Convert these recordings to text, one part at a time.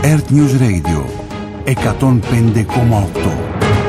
Earth News Radio 105,8.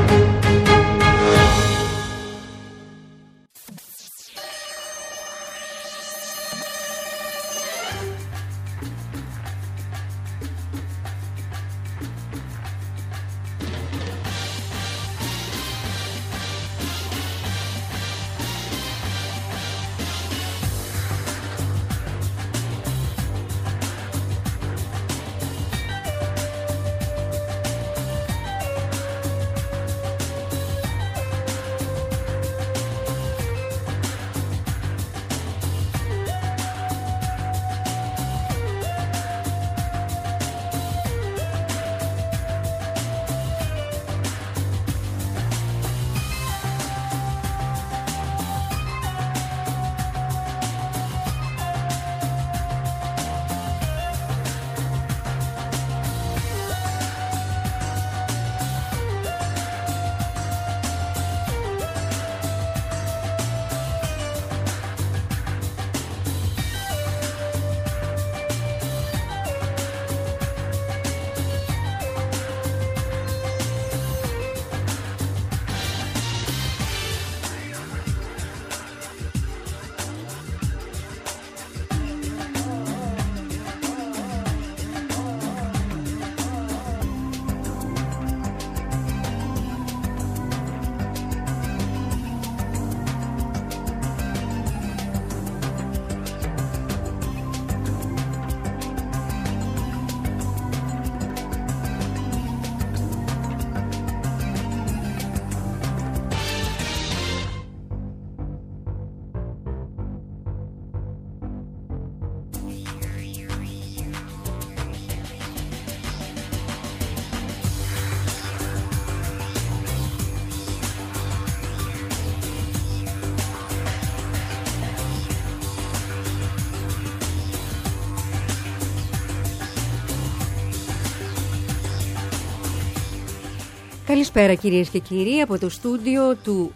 Καλησπέρα κυρίες και κύριοι από το στούντιο του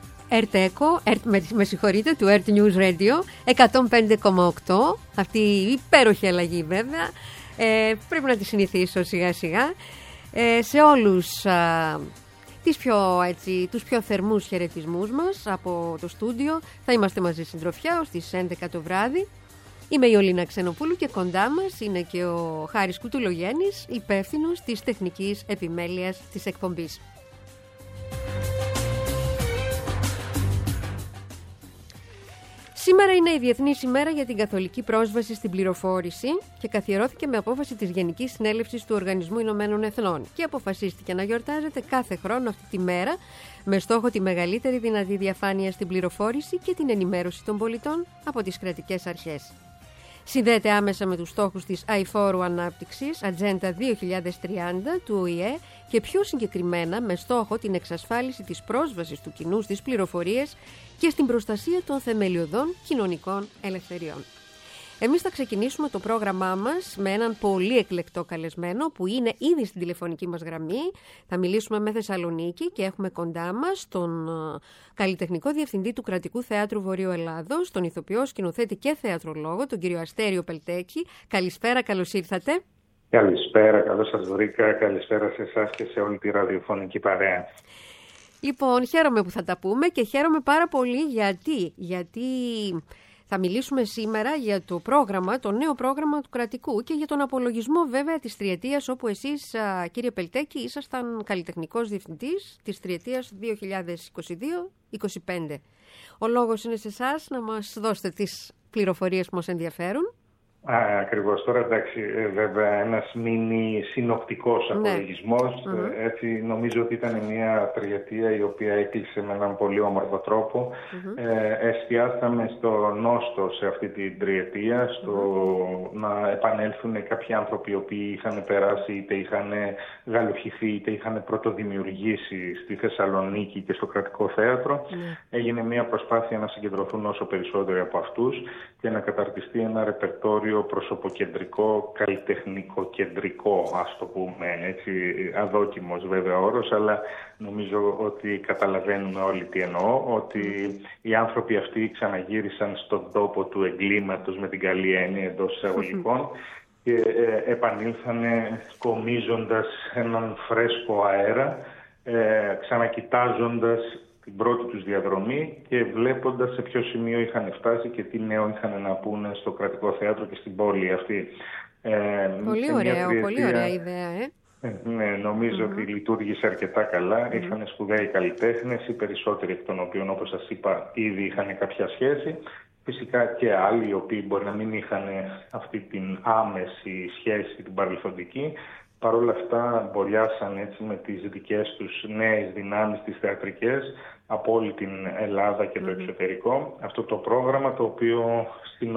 του Earth News Radio 105,8. Αυτή η υπέροχη αλλαγή βέβαια, πρέπει να τη συνηθίσω σιγά σιγά. Σε όλους τους πιο θερμούς χαιρετισμούς μας από το στούντιο. Θα είμαστε μαζί συντροφιά ως τις 11 το βράδυ. Είμαι η Ολίνα Ξενοπούλου και κοντά μας είναι και ο Χάρης Κουτουλογέννης, υπεύθυνος της τεχνικής επιμέλειας της εκπομπής. Σήμερα είναι η Διεθνής ημέρα για την καθολική πρόσβαση στην πληροφόρηση και καθιερώθηκε με απόφαση της Γενικής Συνέλευσης του Οργανισμού Ηνωμένων Εθνών και αποφασίστηκε να γιορτάζεται κάθε χρόνο αυτή τη μέρα με στόχο τη μεγαλύτερη δυνατή διαφάνεια στην πληροφόρηση και την ενημέρωση των πολιτών από τις κρατικές αρχές. Συνδέεται άμεσα με τους στόχους της αειφόρου ανάπτυξης, Ατζέντα 2030 του ΟΗΕ και πιο συγκεκριμένα με στόχο την εξασφάλιση της πρόσβασης του κοινού στις πληροφορίες και στην προστασία των θεμελιωδών κοινωνικών ελευθεριών. Εμείς θα ξεκινήσουμε το πρόγραμμά μας με έναν πολύ εκλεκτό καλεσμένο που είναι ήδη στην τηλεφωνική μας γραμμή. Θα μιλήσουμε με Θεσσαλονίκη και έχουμε κοντά μας τον καλλιτεχνικό διευθυντή του Κρατικού Θεάτρου Βορείου Ελλάδος, τον ηθοποιό, σκηνοθέτη και θεατρολόγο, τον κύριο Αστέριο Πελτέκη. Καλησπέρα, καλώς ήρθατε. Καλησπέρα, καλώς σας βρήκα. Καλησπέρα σε εσάς και σε όλη τη ραδιοφωνική παρέα. Λοιπόν, χαίρομαι που θα τα πούμε και χαίρομαι πάρα πολύ γιατί θα μιλήσουμε σήμερα για το πρόγραμμα, το νέο πρόγραμμα του Κρατικού και για τον απολογισμό βέβαια της τριετίας, όπου εσείς, κύριε Πελτέκη, ήσασταν καλλιτεχνικός διευθυντής της τριετίας 2022-25. Ο λόγος είναι σε εσάς να μας δώσετε τις πληροφορίες που μας ενδιαφέρουν. Ακριβώς. Τώρα εντάξει, βέβαια ένας μίνι συνοπτικός απολογισμός. Έτσι νομίζω ότι ήταν μια τριετία η οποία έκλεισε με έναν πολύ όμορφο τρόπο. Εστιάσαμε στο νόστο σε αυτή την τριετία, στο να επανέλθουν κάποιοι άνθρωποι οι οποίοι είχαν περάσει, είτε είχαν γαλουχηθεί, είτε είχαν πρωτοδημιουργήσει στη Θεσσαλονίκη και στο Κρατικό Θέατρο. Έγινε μια προσπάθεια να συγκεντρωθούν όσο περισσότεροι από αυτούς και να καταρτιστεί ένα ρεπερτόριο προσωποκεντρικό, καλλιτεχνικό-κεντρικό, ας το πούμε έτσι, αδόκιμος βέβαια όρος, αλλά νομίζω ότι καταλαβαίνουμε όλοι τι εννοώ, ότι οι άνθρωποι αυτοί ξαναγύρισαν στον τόπο του εγκλήματος με την καλή έννοια εντός εισαγωγικών και επανήλθανε κομίζοντας έναν φρέσκο αέρα, ξανακοιτάζοντας την πρώτη τους διαδρομή και βλέποντας σε ποιο σημείο είχαν φτάσει και τι νέο είχαν να πούνε στο Κρατικό Θέατρο και στην πόλη αυτή. Πολύ ωραία ιδέα, Ναι, νομίζω ότι λειτουργήσε αρκετά καλά. Είχαν σπουδαίοι καλλιτέχνες, οι περισσότεροι εκ των οποίων, όπως σας είπα, ήδη είχαν κάποια σχέση. Φυσικά και άλλοι, οι οποίοι μπορεί να μην είχαν αυτή την άμεση σχέση, την παρελθοντική. Παρ' όλα αυτά μπολιάσαν έτσι με τις δικές τους νέες δυνάμεις, τις θεατρικές, από όλη την Ελλάδα και το εξωτερικό. Αυτό το πρόγραμμα, το οποίο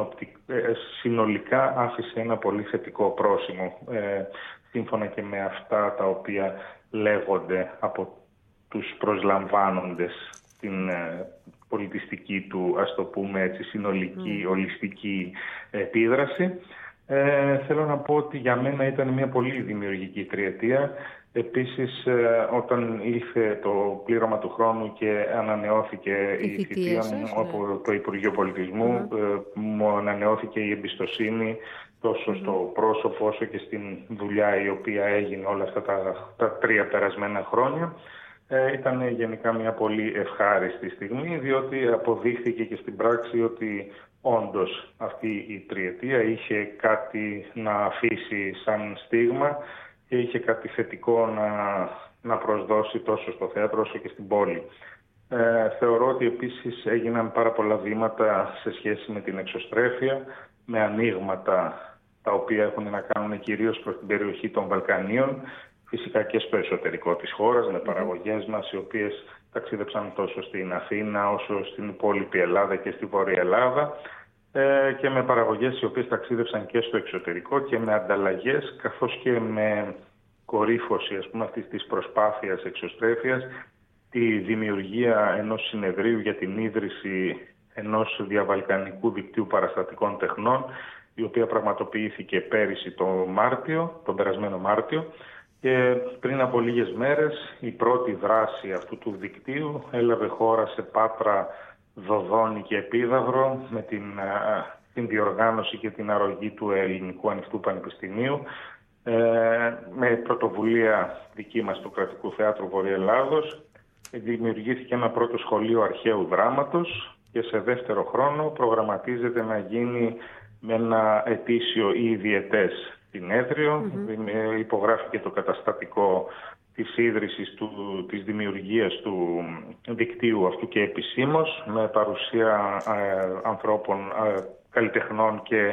συνολικά άφησε ένα πολύ θετικό πρόσημο, σύμφωνα και με αυτά τα οποία λέγονται από τους προσλαμβάνοντες την πολιτιστική του, ας το πούμε έτσι, συνολική, ολιστική επίδραση. Θέλω να πω ότι για μένα ήταν μια πολύ δημιουργική τριετία. Επίσης, όταν ήρθε το πλήρωμα του χρόνου και ανανεώθηκε η θητεία μου από το Υπουργείο Πολιτισμού, μου ανανεώθηκε η εμπιστοσύνη τόσο στο πρόσωπο όσο και στην δουλειά η οποία έγινε όλα αυτά τα 3 περασμένα χρόνια. Ήταν γενικά μια πολύ ευχάριστη στιγμή, διότι αποδείχθηκε και στην πράξη ότι όντως αυτή η τριετία είχε κάτι να αφήσει σαν στίγμα και είχε κάτι θετικό να προσδώσει τόσο στο θέατρο όσο και στην πόλη. Θεωρώ ότι επίσης έγιναν πάρα πολλά βήματα σε σχέση με την εξωστρέφεια, με ανοίγματα τα οποία έχουν να κάνουν κυρίως προς την περιοχή των Βαλκανίων, φυσικά και στο εσωτερικό της χώρας, με παραγωγές μας οι οποίες ταξίδεψαν τόσο στην Αθήνα όσο στην υπόλοιπη Ελλάδα και στη Βόρεια Ελλάδα, και με παραγωγές οι οποίες ταξίδεψαν και στο εξωτερικό και με ανταλλαγές, καθώς και με κορύφωση, ας πούμε, αυτής της προσπάθειας εξωστρέφειας, τη δημιουργία ενός συνεδρίου για την ίδρυση ενός διαβαλκανικού δικτύου παραστατικών τεχνών, η οποία πραγματοποιήθηκε πέρυσι τον περασμένο Μάρτιο, και πριν από λίγες μέρες η πρώτη δράση αυτού του δικτύου έλαβε χώρα σε Πάτρα, Δοδόνη και Επίδαυρο, με την διοργάνωση και την αρρωγή του Ελληνικού Ανοιχτού Πανεπιστημίου, με πρωτοβουλία δική μας του Κρατικού Θεάτρου Βορείου Ελλάδος. Δημιουργήθηκε ένα πρώτο σχολείο αρχαίου δράματος και σε δεύτερο χρόνο προγραμματίζεται να γίνει με ένα ετήσιο ή διετές συνέδριο. Υπογράφηκε το καταστατικό της ίδρυσης της δημιουργίας του δικτύου αυτού και επισήμως, με παρουσία ανθρώπων, καλλιτεχνών και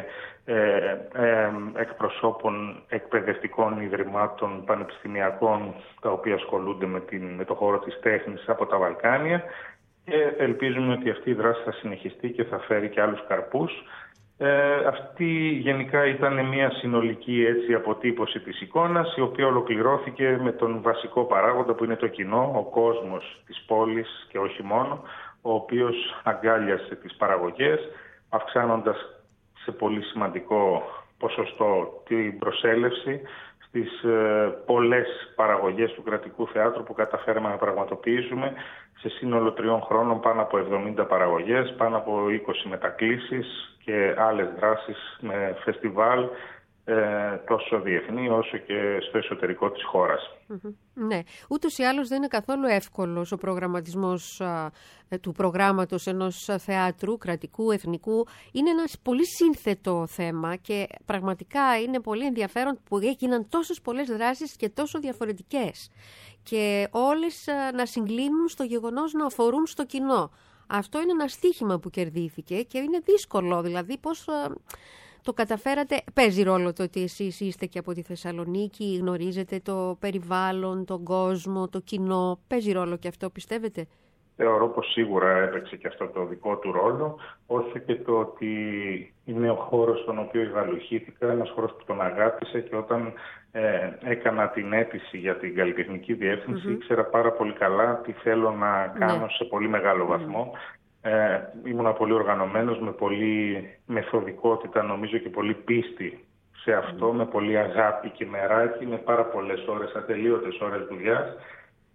εκπροσώπων εκπαιδευτικών ιδρυμάτων πανεπιστημιακών, τα οποία ασχολούνται με το χώρο της τέχνης από τα Βαλκάνια, και ελπίζουμε ότι αυτή η δράση θα συνεχιστεί και θα φέρει και άλλους καρπούς. Αυτή γενικά ήταν μια συνολική αποτύπωση της εικόνας, η οποία ολοκληρώθηκε με τον βασικό παράγοντα που είναι το κοινό, ο κόσμος της πόλης και όχι μόνο, ο οποίος αγκάλιασε τις παραγωγές, αυξάνοντας σε πολύ σημαντικό ποσοστό την προσέλευση στις πολλές παραγωγές του Κρατικού Θεάτρου που καταφέραμε να πραγματοποιήσουμε σε σύνολο 3 χρόνων, πάνω από 70 παραγωγές, πάνω από 20 μετακλήσεις και άλλες δράσεις με φεστιβάλ, τόσο διεθνή όσο και στο εσωτερικό της χώρας. Ναι, ούτως ή άλλως δεν είναι καθόλου εύκολος ο προγραμματισμός του προγράμματος ενός θεάτρου, κρατικού, εθνικού. Είναι ένα πολύ σύνθετο θέμα και πραγματικά είναι πολύ ενδιαφέρον που έγιναν τόσες πολλές δράσεις και τόσο διαφορετικές και όλες να συγκλίνουν στο γεγονός να αφορούν στο κοινό. Αυτό είναι ένα στοίχημα που κερδίθηκε και είναι δύσκολο, δηλαδή πώς το καταφέρατε. Παίζει ρόλο το ότι εσείς είστε και από τη Θεσσαλονίκη, γνωρίζετε το περιβάλλον, τον κόσμο, το κοινό. Παίζει ρόλο και αυτό, πιστεύετε? Θεωρώ πως σίγουρα έπαιξε και αυτό το δικό του ρόλο, όσο και το ότι είναι ο χώρος στον οποίο γαλουχήθηκα, ένας χώρος που τον αγάπησα, και όταν έκανα την αίτηση για την καλλιτεχνική διεύθυνση, ήξερα πάρα πολύ καλά τι θέλω να κάνω σε πολύ μεγάλο βαθμό. Ήμουνα πολύ οργανωμένος, με πολύ μεθοδικότητα νομίζω και πολύ πίστη σε αυτό, με πολύ αγάπη και μεράκι, με πάρα πολλές ώρες, ατελείωτες ώρες δουλειάς.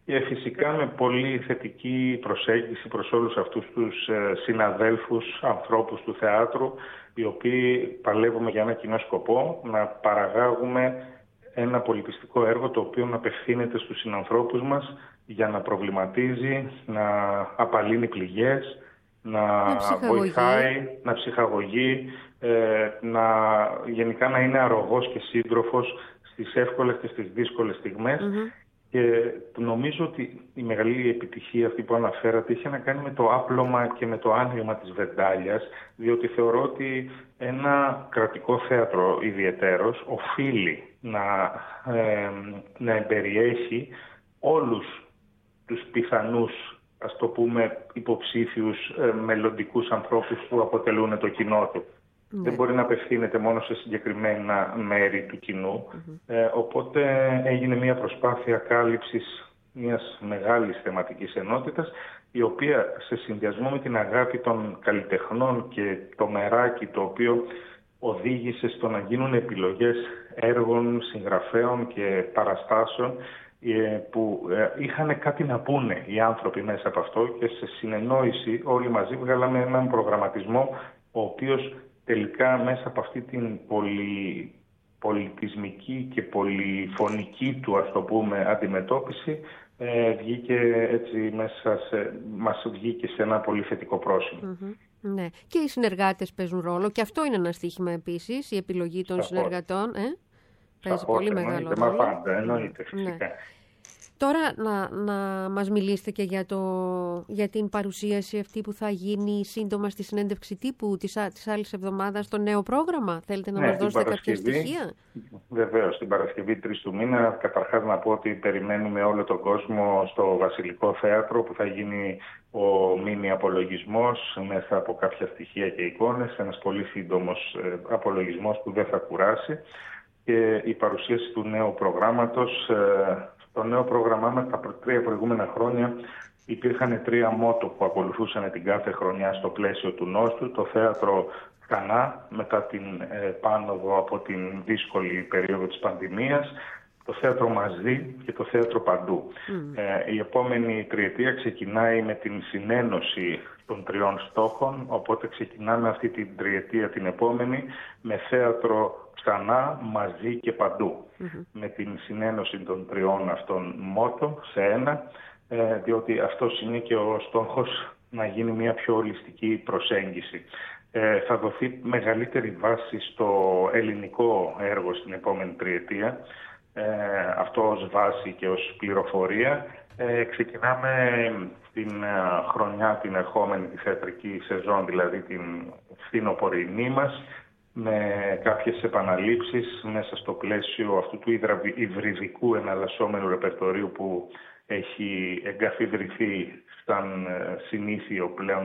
και φυσικά με πολύ θετική προσέγγιση προς όλους αυτούς τους συναδέλφους, ανθρώπους του θεάτρου, οι οποίοι παλεύουμε για ένα κοινό σκοπό, να παραγάγουμε ένα πολιτιστικό έργο το οποίο να απευθύνεται στους συνανθρώπους μας για να προβληματίζει, να απαλύνει πληγές, να βοηθάει, να ψυχαγωγεί, γενικά να είναι αρρωγός και σύντροφος στις εύκολες και στις δύσκολες στιγμές. Και νομίζω ότι η μεγάλη επιτυχία αυτή που αναφέρατε είχε να κάνει με το άπλωμα και με το άνοιγμα της βεντάλιας, διότι θεωρώ ότι ένα κρατικό θέατρο ιδιαιτέρως οφείλει να εμπεριέχει όλους τους πιθανούς, ας το πούμε, υποψήφιους μελλοντικούς ανθρώπους που αποτελούν το κοινό του. Δεν μπορεί να απευθύνεται μόνο σε συγκεκριμένα μέρη του κοινού. Οπότε έγινε μια προσπάθεια κάλυψης μιας μεγάλης θεματικής ενότητας, η οποία σε συνδυασμό με την αγάπη των καλλιτεχνών και το μεράκι το οποίο οδήγησε στο να γίνουν επιλογές έργων, συγγραφέων και παραστάσεων που είχαν κάτι να πούνε οι άνθρωποι μέσα από αυτό, και σε συνεννόηση όλοι μαζί βγάλαμε έναν προγραμματισμό ο οποίος τελικά μέσα από αυτή την πολιτισμική και πολυφωνική του, ας το πούμε, αντιμετώπιση βγήκε έτσι μας βγήκε σε ένα πολύ θετικό πρόσημο. Ναι. Και οι συνεργάτες παίζουν ρόλο, και αυτό είναι ένα στοίχημα επίσης, η επιλογή των συνεργατών. Παίζει πολύ μεγάλο ρόλο. Πάντα, εννοείται φυσικά. Ναι. Τώρα να μας μιλήσετε και για την παρουσίαση αυτή που θα γίνει σύντομα στη συνέντευξη τύπου της άλλης εβδομάδας στο νέο πρόγραμμα. Θέλετε να μας δώσετε κάποια στοιχεία? Βεβαίως, την Παρασκευή 3 του μήνα. Καταρχάς να πω ότι περιμένουμε όλο τον κόσμο στο Βασιλικό Θέατρο, που θα γίνει ο μίνι απολογισμός μέσα από κάποια στοιχεία και εικόνες. Ένας πολύ σύντομος απολογισμός που δεν θα κουράσει. Και η παρουσίαση του νέου προγράμματος. Το νέο πρόγραμμά μας τα 3 προηγούμενα χρόνια υπήρχαν 3 μότο που ακολουθούσαν την κάθε χρονιά στο πλαίσιο του νόστου. Το θέατρο ξανά μετά την πάνωδο από την δύσκολη περίοδο της πανδημίας, το θέατρο μαζί και το θέατρο παντού. Η επόμενη τριετία ξεκινάει με την συνένωση των 3 στόχων, οπότε ξεκινάμε αυτή την τριετία την επόμενη με θέατρο ξανά, μαζί και παντού. Με την συνένωση των 3 αυτών μότο σε ένα, διότι αυτός είναι και ο στόχος, να γίνει μια πιο ολιστική προσέγγιση. Θα δοθεί μεγαλύτερη βάση στο ελληνικό έργο στην επόμενη τριετία, αυτό ως βάση και ως πληροφορία. Ξεκινάμε την χρονιά την ερχόμενη, τη θεατρική σεζόν, δηλαδή την φθινοπορεινή μας, με κάποιες επαναλήψεις μέσα στο πλαίσιο αυτού του υβριδικού εναλλασσόμενου ρεπερτορίου που έχει εγκαθιδρυθεί σαν συνήθιο πλέον,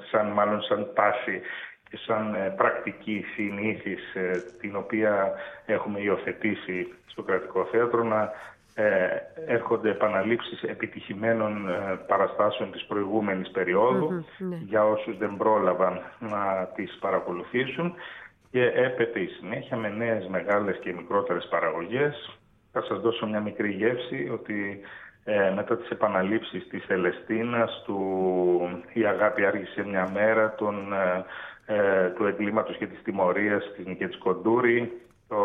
σαν τάση και σαν πρακτική συνήθις, την οποία έχουμε υιοθετήσει στο Κρατικό Θέατρο, να έρχονται επαναλήψεις επιτυχημένων παραστάσεων της προηγούμενης περίοδου για όσους δεν πρόλαβαν να τις παρακολουθήσουν, και έπεται η συνέχεια με νέες μεγάλες και μικρότερες παραγωγές. Θα σας δώσω μια μικρή γεύση ότι μετά τις επαναλήψεις της Ελεστίνας, η αγάπη άργησε μια μέρα, του εγκλήματος και της τιμωρίας της Νικέτης Κοντούρη,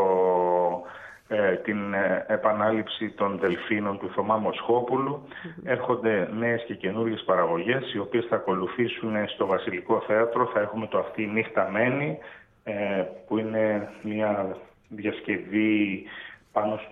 την επανάληψη των Δελφίνων του Θωμά Μοσχόπουλου. Έρχονται νέες και καινούργιες παραγωγές, οι οποίες θα ακολουθήσουν στο Βασιλικό Θέατρο. Θα έχουμε το «Αυτή η νύχτα μένει», που είναι μια διασκευή πάνω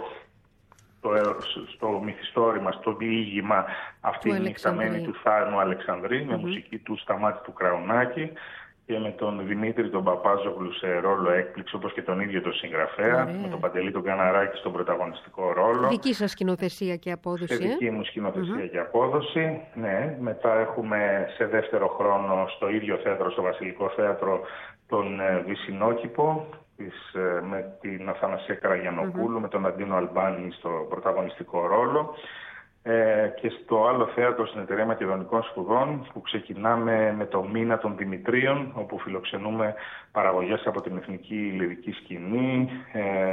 στο μυθιστόρημα, στο διήγημα «Αυτή η νύχτα μένει» του Θάνου Αλεξανδρή, με μουσική του Σταμάτη του Κραουνάκη, και με τον Δημήτρη τον Παπάζογλου σε ρόλο έκπληξη, όπως και τον ίδιο τον συγγραφέα, με τον Παντελή τον Καναράκη στον πρωταγωνιστικό ρόλο. Δική σας σκηνοθεσία και απόδοση. Δική μου σκηνοθεσία και απόδοση, ναι. Μετά έχουμε σε δεύτερο χρόνο στο ίδιο θέατρο, στο Βασιλικό Θέατρο, τον Βυσσινόκηπο, με την Αθανασία Καραγιανοπούλου, με τον Αντίνο Αλμπάνη στο πρωταγωνιστικό ρόλο. Και στο άλλο θέατρο, στην Εταιρεία Μακεδονικών Σπουδών, που ξεκινάμε με το Μήνα των Δημητρίων, όπου φιλοξενούμε παραγωγές από την Εθνική Λυρική Σκηνή, το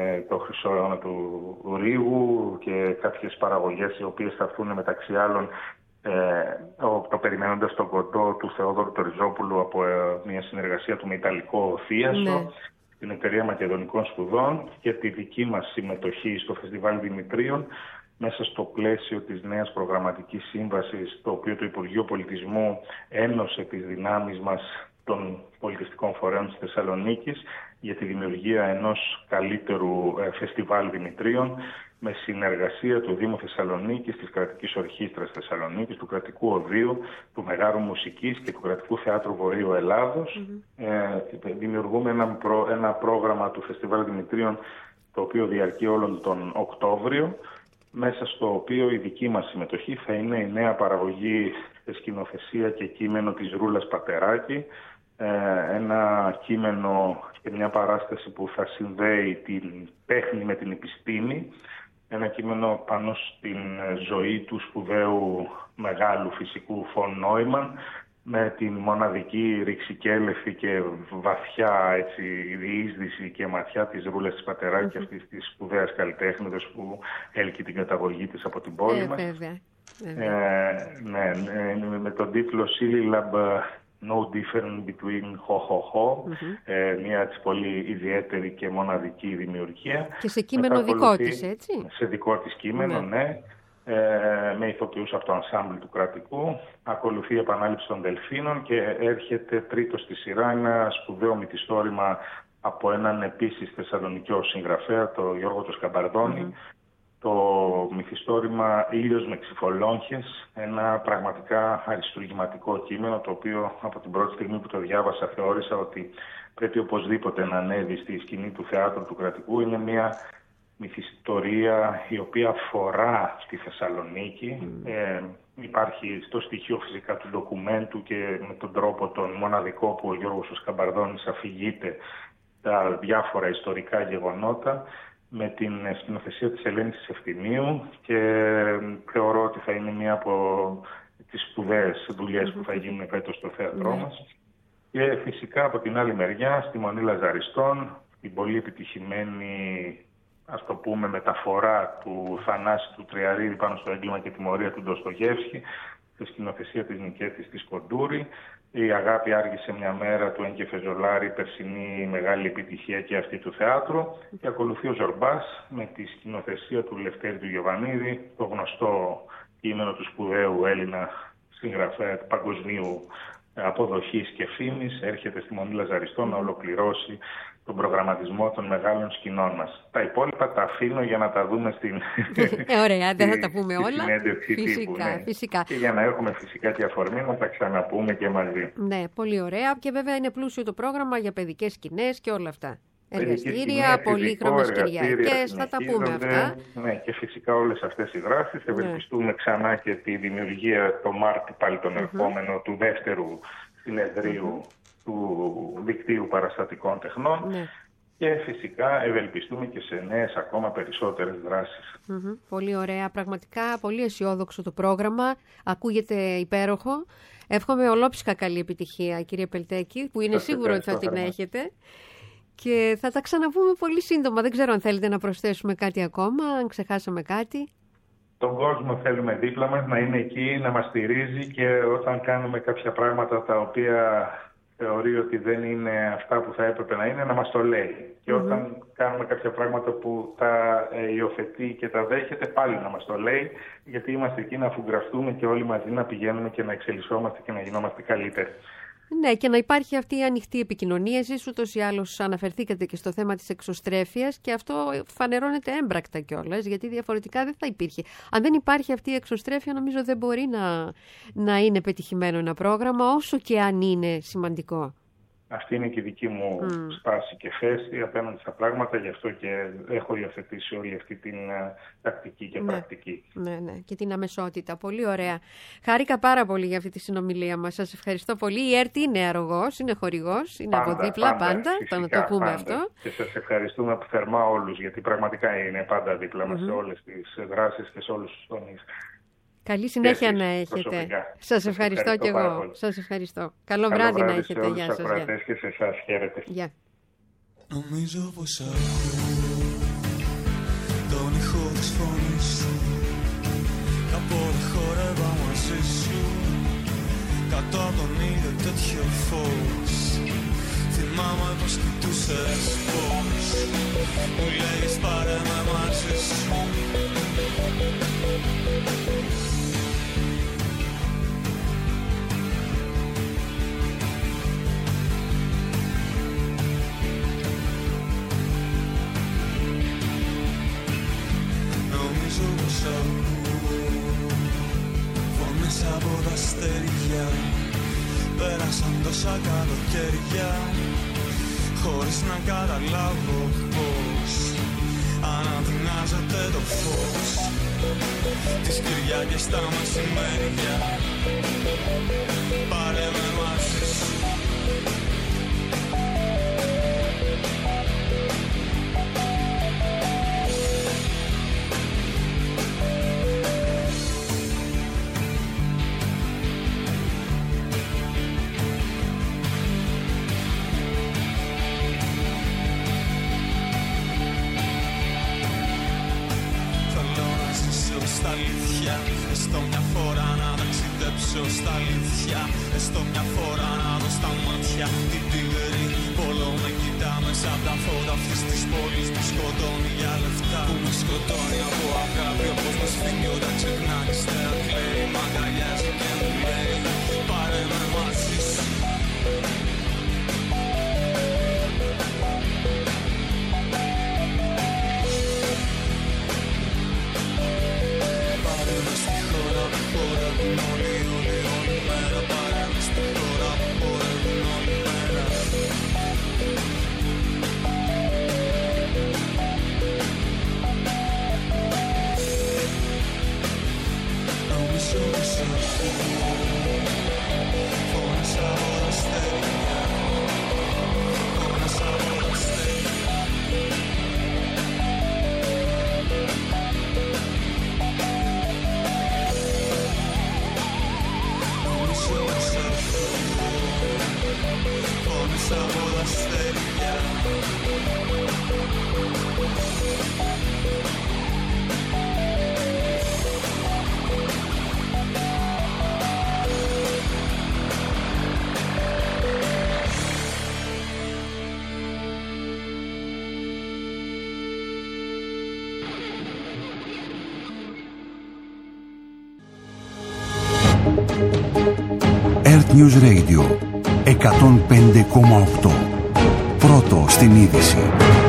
χρυσό αιώνα του Ρήγου και κάποιες παραγωγές οι οποίες θα έρθουν μεταξύ άλλων το περιμένοντας τον κοντό του Θεόδωρου Τερζόπουλου από μια συνεργασία του με Ιταλικό Θίασο, την Εταιρεία Μακεδονικών Σπουδών και τη δική μας συμμετοχή στο Φεστιβάλ Δημητρίων μέσα στο πλαίσιο της νέας προγραμματικής σύμβασης, το οποίο το Υπουργείο Πολιτισμού ένωσε τις δυνάμεις μας των πολιτιστικών φορέων της Θεσσαλονίκης για τη δημιουργία ενός καλύτερου Φεστιβάλ Δημητρίων με συνεργασία του Δήμου Θεσσαλονίκης, της Κρατικής Ορχήστρας Θεσσαλονίκης, του Κρατικού Οδείου, του Μεγάρου Μουσικής και του Κρατικού Θεάτρου Βορείου Ελλάδος. Δημιουργούμε ένα πρόγραμμα του Φεστιβάλ Δημητρίων, το οποίο διαρκεί όλον τον Οκτώβριο, μέσα στο οποίο η δική μας συμμετοχή θα είναι η νέα παραγωγή, σκηνοθεσία και κείμενο της Ρούλας Πατεράκη, ένα κείμενο και μια παράσταση που θα συνδέει την τέχνη με την επιστήμη, ένα κείμενο πάνω στην ζωή του σπουδαίου μεγάλου φυσικού Φον Νόιμαν, με την μοναδική ρηξικέλευθη και βαθιά διείσδυση και ματιά της Ρούλας της Πατεράκη, αυτής της σπουδαίας καλλιτέχνηδος που έλκει την καταγωγή της από την πόλη μας. Με τον τίτλο Syllab No Difference Between Ho Ho Ho, μια έτσι πολύ ιδιαίτερη και μοναδική δημιουργία. Και σε κείμενο δικό της, έτσι. Σε δικό της κείμενο, ναι. Με ηθοποιούς από το ενσάμπλ του Κρατικού. Ακολουθεί η επανάληψη των Δελφίνων και έρχεται τρίτο στη σειρά ένα σπουδαίο μυθιστόρημα από έναν επίσης θεσσαλονικιό συγγραφέα, τον Γιώργο το Σκαμπαρδόνη. Το μυθιστόρημα «Ήλιος με ξυφολόγχες», ένα πραγματικά αριστουργηματικό κείμενο, το οποίο από την πρώτη στιγμή που το διάβασα θεώρησα ότι πρέπει οπωσδήποτε να ανέβει στη σκηνή του Θεάτρου του Κρατικού. Είναι μια μυθιστορία η οποία αφορά στη Θεσσαλονίκη. Υπάρχει στο στοιχείο φυσικά του ντοκουμέντου και με τον τρόπο τον μοναδικό που ο Γιώργος ο Σκαμπαρδόνης αφηγείται τα διάφορα ιστορικά γεγονότα, με την σκηνοθεσία της Ελένης της Ευθυμίου, και θεωρώ ότι θα είναι μία από τις σπουδαίες δουλειές που θα γίνουν φέτος στο θέατρό μας. Και φυσικά από την άλλη μεριά, στη Μονή Λαζαριστών, την πολύ επιτυχημένη, ας το πούμε, μεταφορά του Θανάση του Τριαρίδη πάνω στο έγκλημα και τιμωρία του Ντοστογεύσκη, στη σκηνοθεσία της Νικέτης της Κοντούρη. Η Αγάπη άργησε μια μέρα του Ένκε Φεζολάρη, περσινή μεγάλη επιτυχία και αυτή του θεάτρου. Και ακολουθεί ο Ζορμπάς με τη σκηνοθεσία του Λευτέρη του Γιωβανίδη, το γνωστό κείμενο του σπουδαίου Έλληνα συγγραφέα του παγκοσμίου αποδοχής και φήμης. Έρχεται στη Μονή Λαζαριστών να ολοκληρώσει τον προγραμματισμό των μεγάλων σκηνών μας. Τα υπόλοιπα τα αφήνω για να τα δούμε στην ωραία, δεν θα τα πούμε όλα. Συνέντευξη τύπου, φυσικά. Και για να έχουμε φυσικά και αφορμή να τα ξαναπούμε και μαζί. Ναι, πολύ ωραία. Και βέβαια είναι πλούσιο το πρόγραμμα για παιδικές σκηνές και όλα αυτά. Εργαστήρια, πολύχρωμες Κυριακές, θα τα πούμε αυτά. Ναι, και φυσικά όλες αυτές οι δράσεις. Ευελπιστούμε ξανά και τη δημιουργία το Μάρτι πάλι τον ερχόμενο του δεύτερου συνεδρίου του Δικτύου Παραστατικών Τεχνών. Και φυσικά ευελπιστούμε και σε νέες ακόμα περισσότερες δράσεις. Πολύ ωραία. Πραγματικά πολύ αισιόδοξο το πρόγραμμα. Ακούγεται υπέροχο. Εύχομαι ολόψυχα καλή επιτυχία, κύριε Πελτέκη, που είναι σίγουρο ότι θα την έχετε. Και θα τα ξαναπούμε πολύ σύντομα. Δεν ξέρω αν θέλετε να προσθέσουμε κάτι ακόμα, αν ξεχάσαμε κάτι. Τον κόσμο θέλουμε δίπλα μας, να είναι εκεί, να μας στηρίζει, και όταν κάνουμε κάποια πράγματα τα οποία θεωρεί ότι δεν είναι αυτά που θα έπρεπε να είναι, να μας το λέει. Και όταν κάνουμε κάποια πράγματα που τα υιοθετεί και τα δέχεται, πάλι να μας το λέει, γιατί είμαστε εκεί να αφουγκραστούμε και όλοι μαζί να πηγαίνουμε και να εξελισσόμαστε και να γινόμαστε καλύτεροι. Ναι, και να υπάρχει αυτή η ανοιχτή επικοινωνία. Εσείς ούτως ή άλλως αναφερθήκατε και στο θέμα της εξωστρέφειας, και αυτό φανερώνεται έμπρακτα κιόλας, γιατί διαφορετικά δεν θα υπήρχε. Αν δεν υπάρχει αυτή η εξωστρέφεια, νομίζω δεν μπορεί να είναι πετυχημένο ένα πρόγραμμα, όσο και αν είναι σημαντικό. Αυτή είναι και η δική μου στάση και θέση απέναντι στα πράγματα, γι' αυτό και έχω υιοθετήσει όλη αυτή την τακτική και πρακτική. Ναι, και την αμεσότητα. Πολύ ωραία. Χάρηκα πάρα πολύ για αυτή τη συνομιλία μας. Σας ευχαριστώ πολύ. Η ΕΡΤ είναι αρρωγός, είναι χορηγός, είναι από δίπλα πάντα. Φυσικά, να το πούμε αυτό. Και σας ευχαριστούμε θερμά όλους, γιατί πραγματικά είναι πάντα δίπλα μας σε όλες τις δράσεις και σε όλους τους τομείς. Καλή συνέχεια να έχετε. Σας ευχαριστώ κι εγώ. Σας ευχαριστώ. Καλό βράδυ να έχετε. Γεια σας. Και σε εσάς. Χαίρετε. Γεια. Νομίζω πως ακούω ήχο της φωνής σου. Κάπου χόρευα μαζί σου, κάτω από τον ήλιο τέτοιο φως. Θυμάμαι πως κοιτούσες πως μου λέγεις πάρε με μαζί σου. Νομίζω πως ακούω φωνές από τα αστέρια. Πέρασαν τόσα καλοκαίρια χωρίς να καταλάβω πως αναδυνάζεται το φως τις Κυριακές στα μεσημέρια. Πάρε με μαζί σου. Στα αλήθεια, έστω μια φορά να ταξιδέψω στα αλήθεια. Έστω μια φορά να δω στα μάτια την τίγρη πόλο με κοιτά μέσα από τα φώτα αυτής της πόλης που σκοτώνει για λεφτά. Που με σκοτώνει από αγάπη όπως με σφίγγει όταν ξεχνάει. Ύστερα κλαίει, μ' αγκαλιάζει και μου λέει πάρε με μαζί σου. Όλη μέρα πάρε με στη χώρα που χορεύουν όλη μέρα. Νομίζω πως ακούω φωνές από τα αστέρια. Φωνές από τα αστέρια. Φωνές από τα αστέρια. Earth News Radio 105,8. Πρώτο στην είδηση.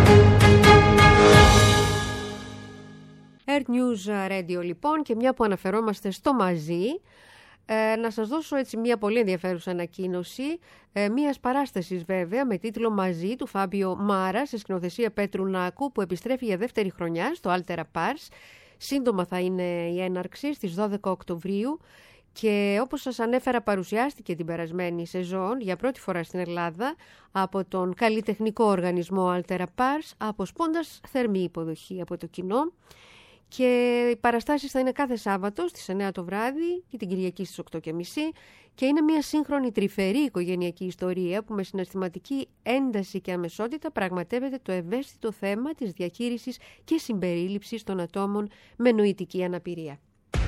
Earth News Radio λοιπόν, και μια που αναφερόμαστε στο μαζί, να σας δώσω έτσι μια πολύ ενδιαφέρουσα ανακοίνωση μιας παράστασης βέβαια με τίτλο «Μαζί» του Φάμπιο Μάρα σε σκηνοθεσία Πέτρου Νάκου, που επιστρέφει για δεύτερη χρονιά στο Altera Pars. Σύντομα θα είναι η έναρξη στις 12 Οκτωβρίου και όπως σας ανέφερα παρουσιάστηκε την περασμένη σεζόν για πρώτη φορά στην Ελλάδα από τον καλλιτεχνικό οργανισμό Altera Pars, αποσπώντας θερμή υποδοχή από το κοινό. Και οι παραστάσεις θα είναι κάθε Σάββατο στις 9 το βράδυ και την Κυριακή στις 8.30 και είναι μια σύγχρονη τρυφερή οικογενειακή ιστορία που με συναισθηματική ένταση και αμεσότητα πραγματεύεται το ευαίσθητο θέμα της διαχείρισης και συμπερίληψης των ατόμων με νοητική αναπηρία.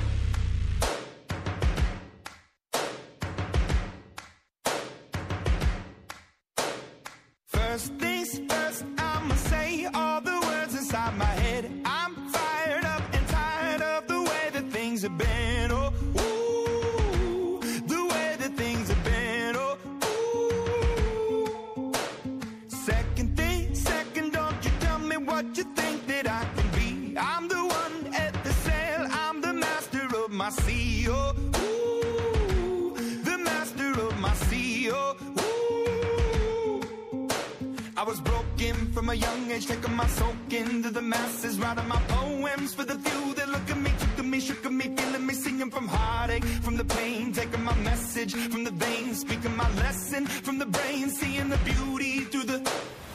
First things first, I'ma say all the words inside my head. I'm fired up and tired of the way that things have been. Oh, ooh, the way that things have been. Oh, ooh. Second thing, second, don't you tell me what you think that I can be. I'm the one at the sail, I'm the master of my sea. Oh, ooh, the master of my sea. Oh, I was broken from a young age, taking my soak into the masses, writing my poems for the few that look at me, took at me, shook at me, feeling me, singing from heartache, from the pain, taking my message from the veins, speaking my lesson from the brain, seeing the beauty through the...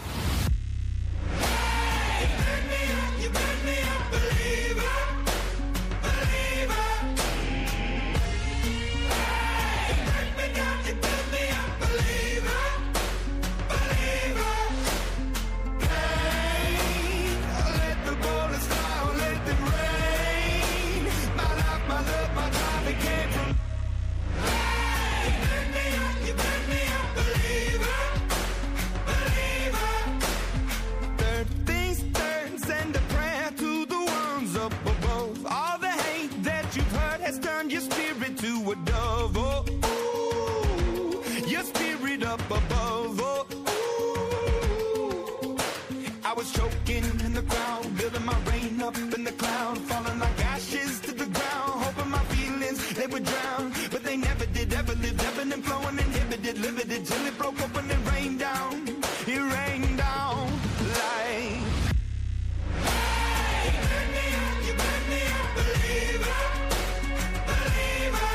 Hey, you burn me up, believer, believer. Hey, you break me down, you build me up, believer, believer. Let the bullets fly, let the was choking in the crowd, building my rain up in the cloud, falling like ashes to the ground, hoping my feelings, they would drown, but they never did, ever lived, ebbing and flowing, inhibited, limited, till it broke open and rained down, it rained down like... Hey, you burn me up, believer, believer.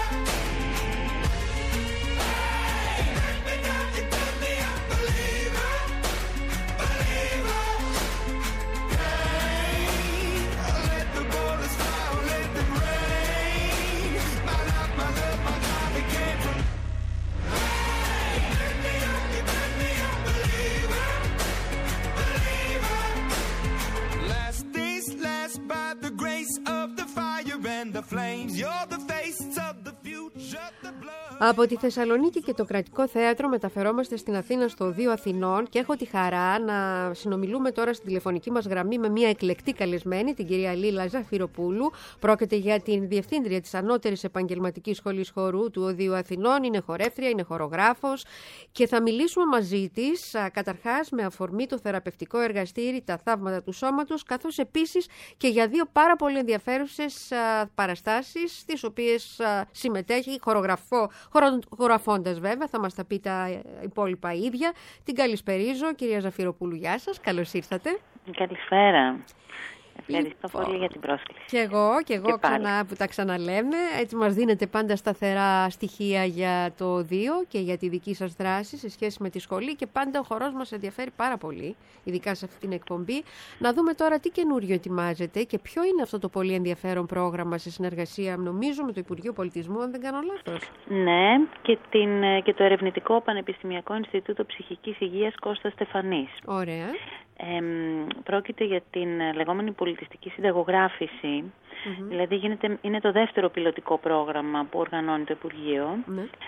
Από τη Θεσσαλονίκη και το Κρατικό Θέατρο μεταφερόμαστε στην Αθήνα στο Οδείο Αθηνών και έχω τη χαρά να συνομιλούμε τώρα στην τηλεφωνική μας γραμμή με μια εκλεκτή καλεσμένη, την κυρία Λίλα Ζαφυροπούλου. Πρόκειται για την διευθύντρια της Ανώτερης Επαγγελματικής Σχολής Χορού του Οδείου Αθηνών. Είναι χορεύτρια, είναι χορογράφος και θα μιλήσουμε μαζί της καταρχάς με αφορμή το θεραπευτικό εργαστήρι «Τα Θαύματα του Σώματος», καθώς επίσης και για δύο πάρα πολύ ενδιαφέρουσες παραστάσεις τις οποίες συμμετέχει χορογραφώντας βέβαια, θα μας τα πει τα υπόλοιπα ίδια. Την καλησπερίζω, κυρία Ζαφυροπούλου, γεια σας, καλώς ήρθατε. Καλησπέρα. Ευχαριστώ πολύ για την πρόσκληση. Και εγώ ξανά που τα ξαναλέμε. Έτσι μας δίνετε πάντα σταθερά στοιχεία για το Οδείο και για τη δική σας δράση σε σχέση με τη σχολή και πάντα ο χορός μας ενδιαφέρει πάρα πολύ, ειδικά σε αυτή την εκπομπή. Να δούμε τώρα τι καινούριο ετοιμάζετε και ποιο είναι αυτό το πολύ ενδιαφέρον πρόγραμμα σε συνεργασία, νομίζω, με το Υπουργείο Πολιτισμού, αν δεν κάνω λάθος. Ναι, και το Ερευνητικό Πανεπιστημιακό Ινστιτούτο Ψυχικής Υγείας Κώστας Στεφανής. Ωραία. Πρόκειται για την λεγόμενη πολιτιστική συνταγογράφηση. Δηλαδή είναι το δεύτερο πιλωτικό πρόγραμμα που οργανώνει το Υπουργείο,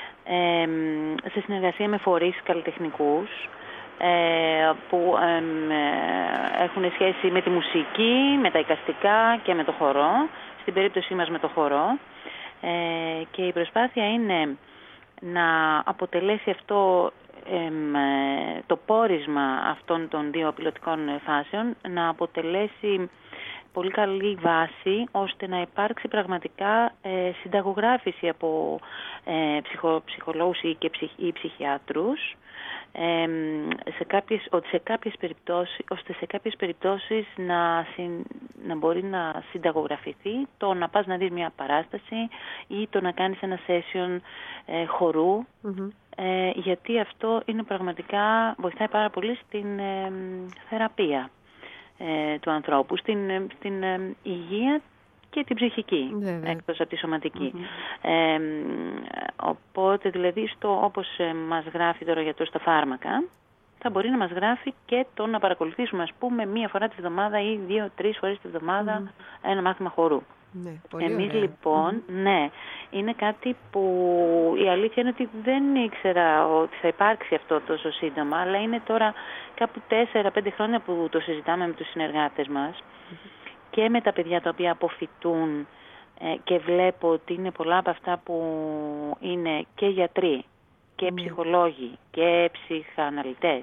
σε συνεργασία με φορείς καλλιτεχνικούς που έχουν σχέση με τη μουσική, με τα εικαστικά και με το χορό, στην περίπτωσή μας με το χορό, και η προσπάθεια είναι να αποτελέσει αυτό το πόρισμα αυτών των δύο πιλωτικών φάσεων, να αποτελέσει πολύ καλή βάση ώστε να υπάρξει πραγματικά συνταγογράφηση από ψυχολόγους ή ψυχιάτρους, ώστε σε κάποιες περιπτώσεις να μπορεί να συνταγογραφηθεί το να πας να δεις μια παράσταση ή το να κάνεις ένα session χορού, γιατί αυτό είναι πραγματικά, βοηθάει πάρα πολύ στην θεραπεία του ανθρώπου, στην υγεία και την ψυχική, εκτός από τη σωματική. Οπότε δηλαδή όπως μας γράφει τώρα ο γιατρός στα φάρμακα, θα μπορεί να μας γράφει και το να παρακολουθήσουμε, ας πούμε, μία φορά τη βδομάδα ή 2-3 φορές τη βδομάδα ένα μάθημα χορού. Εμείς λοιπόν, είναι κάτι που η αλήθεια είναι ότι δεν ήξερα ότι θα υπάρξει αυτό τόσο σύντομα, αλλά είναι τώρα κάπου 4-5 χρόνια που το συζητάμε με τους συνεργάτες μας και με τα παιδιά τα οποία αποφοιτούν, και βλέπω ότι είναι πολλά από αυτά που είναι και γιατροί και ψυχολόγοι και ψυχαναλυτές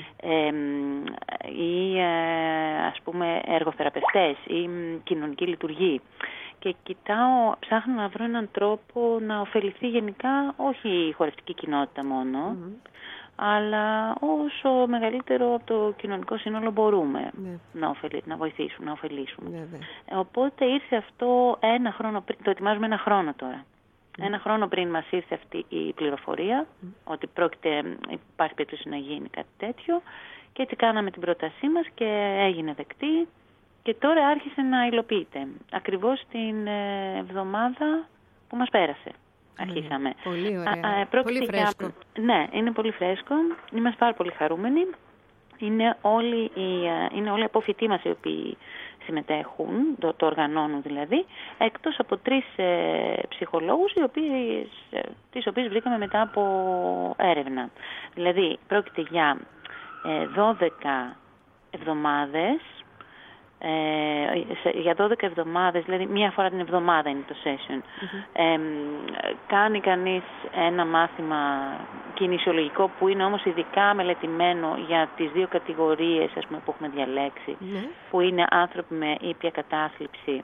ή ας πούμε εργοθεραπευτές ή κοινωνικοί λειτουργοί, και ψάχνω να βρω έναν τρόπο να ωφεληθεί γενικά όχι η χορευτική κοινότητα μόνο, αλλά όσο μεγαλύτερο από το κοινωνικό σύνολο μπορούμε να βοηθήσουμε, να ωφελήσουμε. Οπότε ήρθε αυτό ένα χρόνο πριν, το ετοιμάζουμε ένα χρόνο τώρα. Ένα χρόνο πριν μας ήρθε αυτή η πληροφορία ότι υπάρχει περίπτωση να γίνει κάτι τέτοιο, και έτσι κάναμε την πρότασή μας και έγινε δεκτή και τώρα άρχισε να υλοποιείται. Ακριβώς την εβδομάδα που μας πέρασε αρχίσαμε. Πολύ ωραία. Πολύ φρέσκο. Ναι, είναι πολύ φρέσκο. Είμαστε πάρα πολύ χαρούμενοι. Είναι όλοι οι αποφοιτοί μας οι οποίοι συμμετέχουν, το οργανώνουν δηλαδή, εκτός από 3 ψυχολόγους, τις οποίες βρήκαμε μετά από έρευνα. Δηλαδή, πρόκειται για 12 εβδομάδες, για 12 εβδομάδες, δηλαδή μία φορά την εβδομάδα είναι το session, κάνει κανείς ένα μάθημα κινησιολογικό που είναι όμως ειδικά μελετημένο για τις δύο κατηγορίες, ας πούμε, που έχουμε διαλέξει, που είναι άνθρωποι με ήπια κατάθλιψη.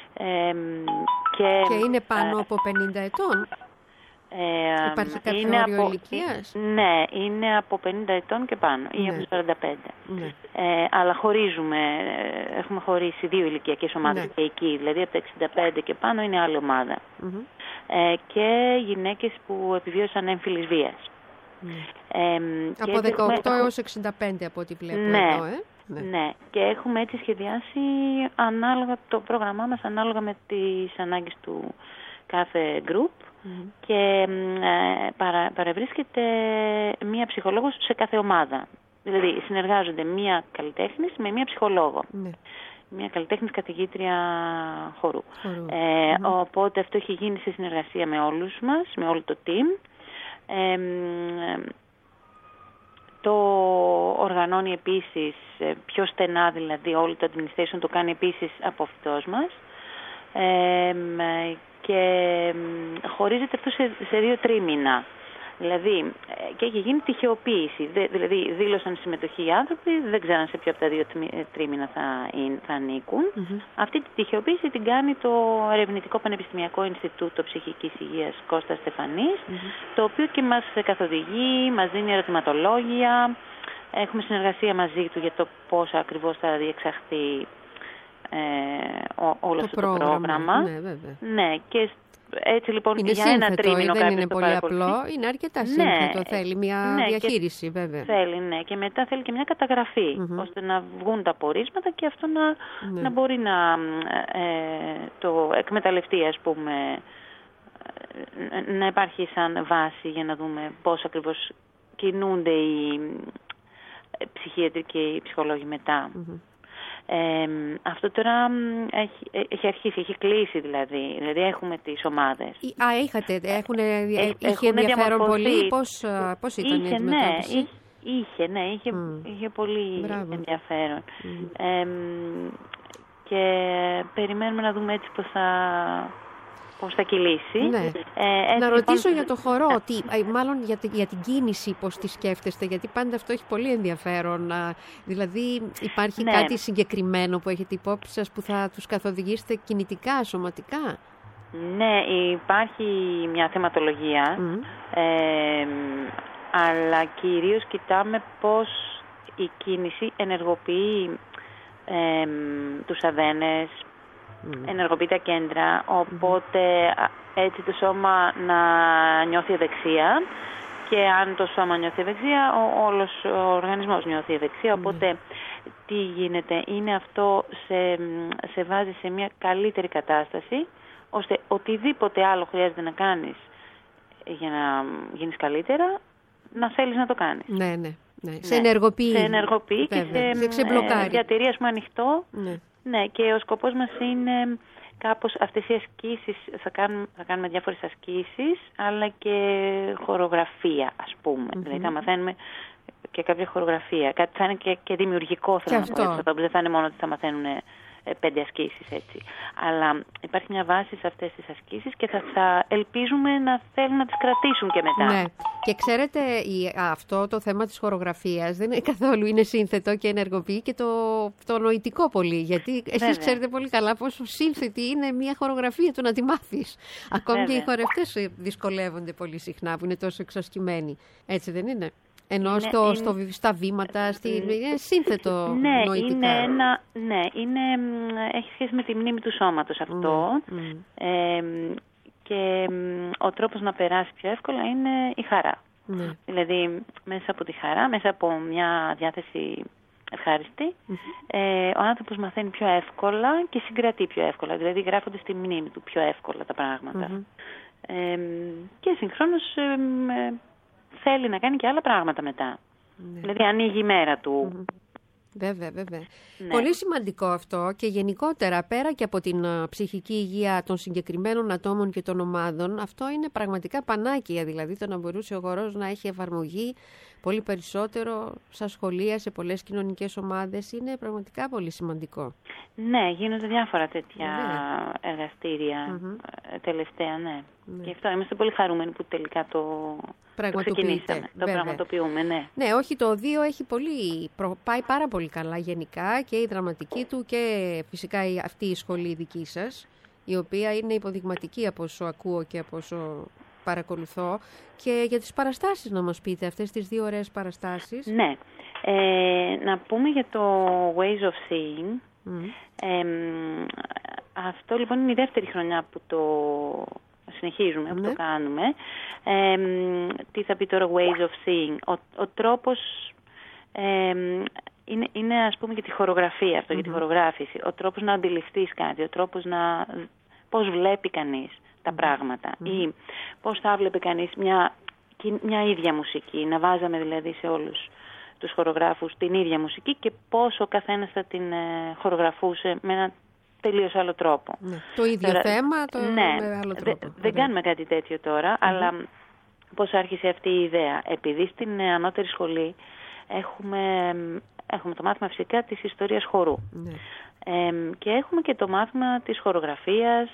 Και είναι πάνω από 50 ετών. Υπάρχει κάποιο όριο ηλικίας? Ναι, είναι από 50 ετών και πάνω, ή από 45. Ναι. Αλλά χωρίζουμε, έχουμε χωρίσει δύο ηλικιακές ομάδες και εκεί, δηλαδή από τα 65 και πάνω είναι άλλη ομάδα. Και γυναίκες που επιβίωσαν έμφυλης βίας. Από 18 έως 65 από ό,τι βλέπω εδώ, Ναι, και έχουμε έτσι σχεδιάσει ανάλογα το πρόγραμμά μας, ανάλογα με τις ανάγκες του κάθε group. Και παρευρίσκεται μία ψυχολόγος σε κάθε ομάδα. Δηλαδή συνεργάζονται μία καλλιτέχνης με μία ψυχολόγο. Μία καλλιτέχνης καθηγήτρια χορού. Οπότε αυτό έχει γίνει σε συνεργασία με όλους μας, με όλο το team. Το οργανώνει επίσης πιο στενά, δηλαδή όλο το administration το κάνει επίσης από αυτός μας. Και χωρίζεται αυτό σε 2 τρίμηνα. Δηλαδή, και έχει γίνει τυχεοποίηση. Δηλαδή, δήλωσαν συμμετοχή οι άνθρωποι, δεν ξέραν σε ποιο από τα 2 τρίμηνα θα ανήκουν. Αυτή τη τυχεοποίηση την κάνει το Ερευνητικό Πανεπιστημιακό Ινστιτούτο Ψυχικής Υγείας Κώστας Στεφανής, το οποίο και μας καθοδηγεί, μας δίνει ερωτηματολόγια. Έχουμε συνεργασία μαζί του για το πώς ακριβώς θα διεξαχθεί όλο αυτό το πρόγραμμα. Ναι, και έτσι λοιπόν είναι για σύνθετο, ένα τρίμηνο δεν είναι πολύ απλό, είναι αρκετά σύνθετο, θέλει μια διαχείριση βέβαια. Θέλει, και μετά θέλει και μια καταγραφή, ώστε να βγουν τα πορίσματα και αυτό να μπορεί να το εκμεταλλευτεί, ας πούμε, να υπάρχει σαν βάση για να δούμε πώς ακριβώς κινούνται οι ψυχίατροι και οι ψυχολόγοι μετά. Αυτό τώρα έχει αρχίσει, έχει κλείσει δηλαδή έχουμε τις ομάδες. Είχε ενδιαφέρον πολύ, πώς ήταν η αντιμετώπιση? Είχε πολύ ενδιαφέρον. Και περιμένουμε να δούμε έτσι πώς θα κυλήσει. Να ρωτήσω για το χορό, μάλλον για την κίνηση πώς τη σκέφτεστε, γιατί πάντα αυτό έχει πολύ ενδιαφέρον. Δηλαδή υπάρχει κάτι συγκεκριμένο που έχετε υπόψη σας που θα τους καθοδηγήσετε κινητικά, σωματικά? Ναι, υπάρχει μια θεματολογία, αλλά κυρίως κοιτάμε πώς η κίνηση ενεργοποιεί τους αδένες, ενεργοποιεί τα κέντρα, οπότε έτσι το σώμα να νιώθει ευεξία, και αν το σώμα νιώθει ευεξία, όλος ο οργανισμός νιώθει ευεξία, οπότε τι γίνεται, είναι αυτό σε βάζει σε μια καλύτερη κατάσταση, ώστε οτιδήποτε άλλο χρειάζεται να κάνεις για να γίνεις καλύτερα, να θέλεις να το κάνεις. Ναι. Σε ενεργοποιεί. Σε ενεργοποιεί και σε διατηρεί, ας πούμε, ανοιχτό. Ναι, και ο σκοπός μας είναι κάπως αυτές οι ασκήσεις, θα κάνουμε διάφορες ασκήσεις, αλλά και χορογραφία, ας πούμε. Δηλαδή θα μαθαίνουμε και κάποια χορογραφία. Κάτι θα είναι και δημιουργικό, θέλω να πω. Δεν θα είναι μόνο ότι θα μαθαίνουν 5 ασκήσεις, έτσι. Αλλά υπάρχει μια βάση σε αυτές τις ασκήσεις και θα ελπίζουμε να θέλουν να τις κρατήσουν και μετά. Ναι. Και ξέρετε, αυτό το θέμα της χορογραφίας δεν είναι καθόλου, είναι σύνθετο και ενεργοποιεί και το νοητικό πολύ. Γιατί εσείς ξέρετε πολύ καλά πόσο σύνθετη είναι μια χορογραφία, το να τη μάθεις. Ακόμη και οι χορευτές δυσκολεύονται πολύ συχνά που είναι τόσο εξασκημένοι. Έτσι δεν είναι? Ενώ στα βήματα, είναι σύνθετο νοητικά. Έχει σχέση με τη μνήμη του σώματος αυτό. Και ο τρόπος να περάσει πιο εύκολα είναι η χαρά. Δηλαδή μέσα από τη χαρά, μέσα από μια διάθεση ευχάριστη, ο άνθρωπος μαθαίνει πιο εύκολα και συγκρατεί πιο εύκολα. Δηλαδή γράφονται στη μνήμη του πιο εύκολα τα πράγματα. Και συγχρόνως θέλει να κάνει και άλλα πράγματα μετά. Δηλαδή ανοίγει η μέρα του. Βέβαια. Πολύ σημαντικό αυτό, και γενικότερα πέρα και από την ψυχική υγεία των συγκεκριμένων ατόμων και των ομάδων, αυτό είναι πραγματικά πανάκια. Δηλαδή το να μπορούσε ο χορός να έχει εφαρμογή πολύ περισσότερο στα σχολεία, σε πολλές κοινωνικές ομάδες. Είναι πραγματικά πολύ σημαντικό. Ναι, γίνονται διάφορα τέτοια εργαστήρια τελευταία, ναι. Και αυτό είμαστε πολύ χαρούμενοι που τελικά το ξεκινήσαμε, το πραγματοποιούμε, ναι. Ναι, όχι, το 2 έχει πάει πάρα πολύ καλά γενικά, και η δραματική του και φυσικά αυτή η σχολή δική σας, η οποία είναι υποδειγματική από όσο ακούω και από όσο παρακολουθώ. Και για τις παραστάσεις να μας πείτε, αυτές τις 2 ωραίες παραστάσεις. Ναι, να πούμε για το Ways of Seeing. Αυτό λοιπόν είναι η δεύτερη χρονιά που το συνεχίζουμε, που το κάνουμε. Τι θα πει τώρα Ways of Seeing? Ο τρόπος είναι ας πούμε για τη χορογραφία αυτό, για τη χορογράφηση. Ο τρόπος να αντιληφθείς κάτι, ο τρόπος πώς βλέπει κανείς τα πράγματα ή πώς θα βλέπει κανείς μια ίδια μουσική. Να βάζαμε δηλαδή σε όλους τους χορογράφους την ίδια μουσική και πώς ο καθένας θα την χορογραφούσε με ένα τελείως άλλο τρόπο. Το ίδιο θέμα, με άλλο τρόπο. Δεν κάνουμε κάτι τέτοιο τώρα, αλλά πώς άρχισε αυτή η ιδέα? Επειδή στην ανώτερη σχολή έχουμε το μάθημα φυσικά της ιστορίας χορού. Και έχουμε και το μάθημα της χορογραφίας.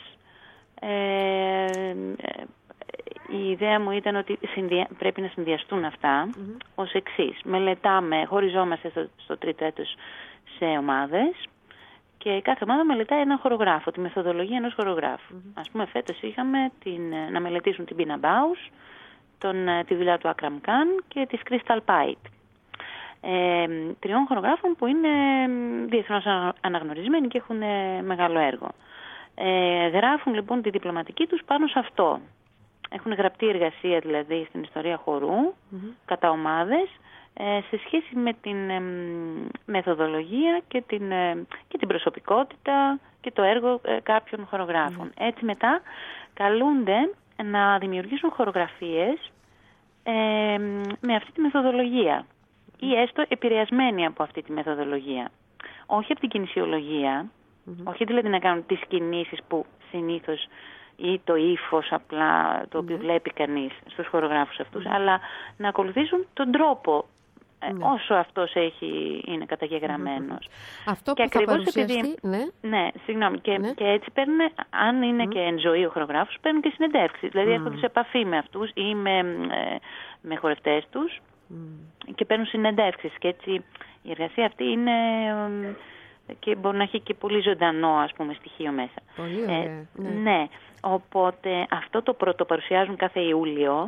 Η ιδέα μου ήταν ότι πρέπει να συνδυαστούν αυτά ως εξής. Χωριζόμαστε στο τρίτο έτος σε ομάδες και κάθε ομάδα μελετάει έναν χορογράφο, τη μεθοδολογία ενός χορογράφου. Ας πούμε φέτος είχαμε να μελετήσουν την Πίνα Μπάους, τη δουλειά του Άκραμ Καν και της Crystal Pite. 3 χορογράφων που είναι διεθνώς αναγνωρισμένοι και έχουν μεγάλο έργο. Γράφουν λοιπόν τη διπλωματική τους πάνω σε αυτό. Έχουν γραπτή εργασία δηλαδή στην ιστορία χορού, κατά ομάδες, σε σχέση με την μεθοδολογία και την προσωπικότητα και το έργο κάποιων χορογράφων. Έτσι μετά καλούνται να δημιουργήσουν χορογραφίες με αυτή τη μεθοδολογία ή έστω επηρεασμένοι από αυτή τη μεθοδολογία. Όχι από την κινησιολογία, όχι δηλαδή να κάνουν τις κινήσεις που συνήθως ή το ύφος απλά το οποίο βλέπει κανείς στους χορογράφους αυτούς, αλλά να ακολουθήσουν τον τρόπο όσο αυτός είναι καταγεγραμμένος. Αυτό που θα παρουσιαστεί, και έτσι παίρνουν, αν είναι και εν ζωή ο χορογράφος, παίρνουν και συνεντεύξεις. Δηλαδή έρχονται σε επαφή με αυτούς ή με χορευτές τους και παίρνουν συνεντεύξεις. Και έτσι η εργασία αυτή είναι και μπορεί να έχει και πολύ ζωντανό, ας πούμε, στοιχείο μέσα. Πολύ ωραία. Ναι. Οπότε αυτό το πρώτο παρουσιάζουν κάθε Ιούλιο,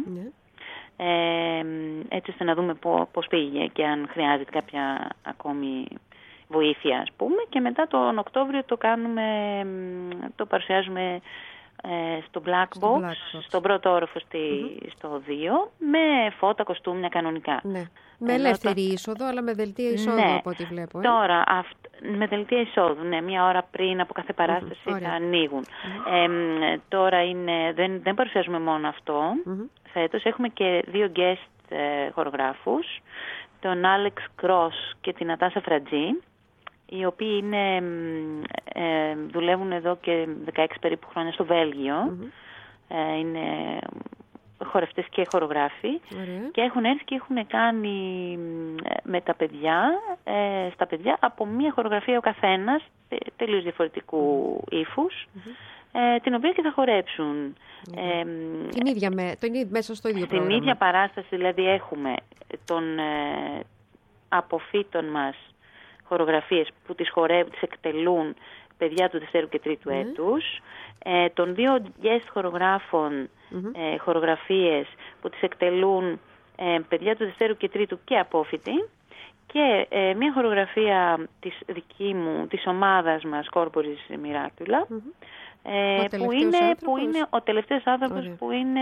έτσι ώστε να δούμε πώς πήγε και αν χρειάζεται κάποια ακόμη βοήθεια, ας πούμε. Και μετά τον Οκτώβριο το παρουσιάζουμε στο Black Box, στον πρώτο όροφο στο 2, με φώτα, κοστούμια κανονικά. Ναι. Με ελεύθερη είσοδο, αλλά με δελτία εισόδου από ό,τι βλέπω. Τώρα, με δελτία εισόδου, μία ώρα πριν από κάθε παράσταση θα ανοίγουν. Τώρα δεν παρουσιάζουμε μόνο αυτό. Φέτος έχουμε και 2 guest χορογράφους, τον Alex Cross και την Νατάσα Φρατζή, οι οποίοι δουλεύουν εδώ και 16 περίπου χρόνια στο Βέλγιο. Είναι χορευτές και χορογράφοι. Και έχουν έρθει και έχουν κάνει με τα παιδιά, στα παιδιά από μία χορογραφία ο καθένας, τελείως διαφορετικού ύφους, την οποία και θα χορέψουν. Μέσα στο ίδιο πρόγραμμα. Την ίδια παράσταση δηλαδή έχουμε των αποφύτων μας χορογραφίες που τις εκτελούν παιδιά του δευτέρου και τρίτου έτους, των 2 guest χορογράφων χορογραφίες που τις εκτελούν παιδιά του δευτέρου και τρίτου και απόφοιτοι, και μια χορογραφία της ομάδας μας, Corporis Miracula, που είναι ο τελευταίος άνθρωπος, που είναι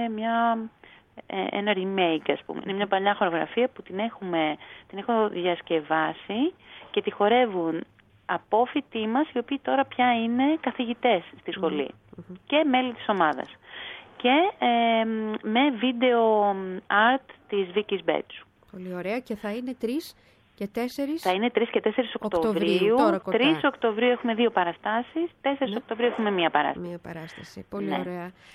ένα remake, ας πούμε. Είναι μια παλιά χορογραφία που την έχω διασκευάσει και τη χορεύουν απόφοιτοι μας, οι οποίοι τώρα πια είναι καθηγητές στη σχολή και μέλη της ομάδας. Και με βίντεο art της Βίκης Μπέτσου. Πολύ ωραία. Και θα είναι 3 και 4... Θα είναι 3 και 4 Οκτωβρίου. 3 Οκτωβρίου έχουμε 2 παραστάσεις, 4 Οκτωβρίου έχουμε μία παράσταση. Μία παράσταση. Πολύ ωραία.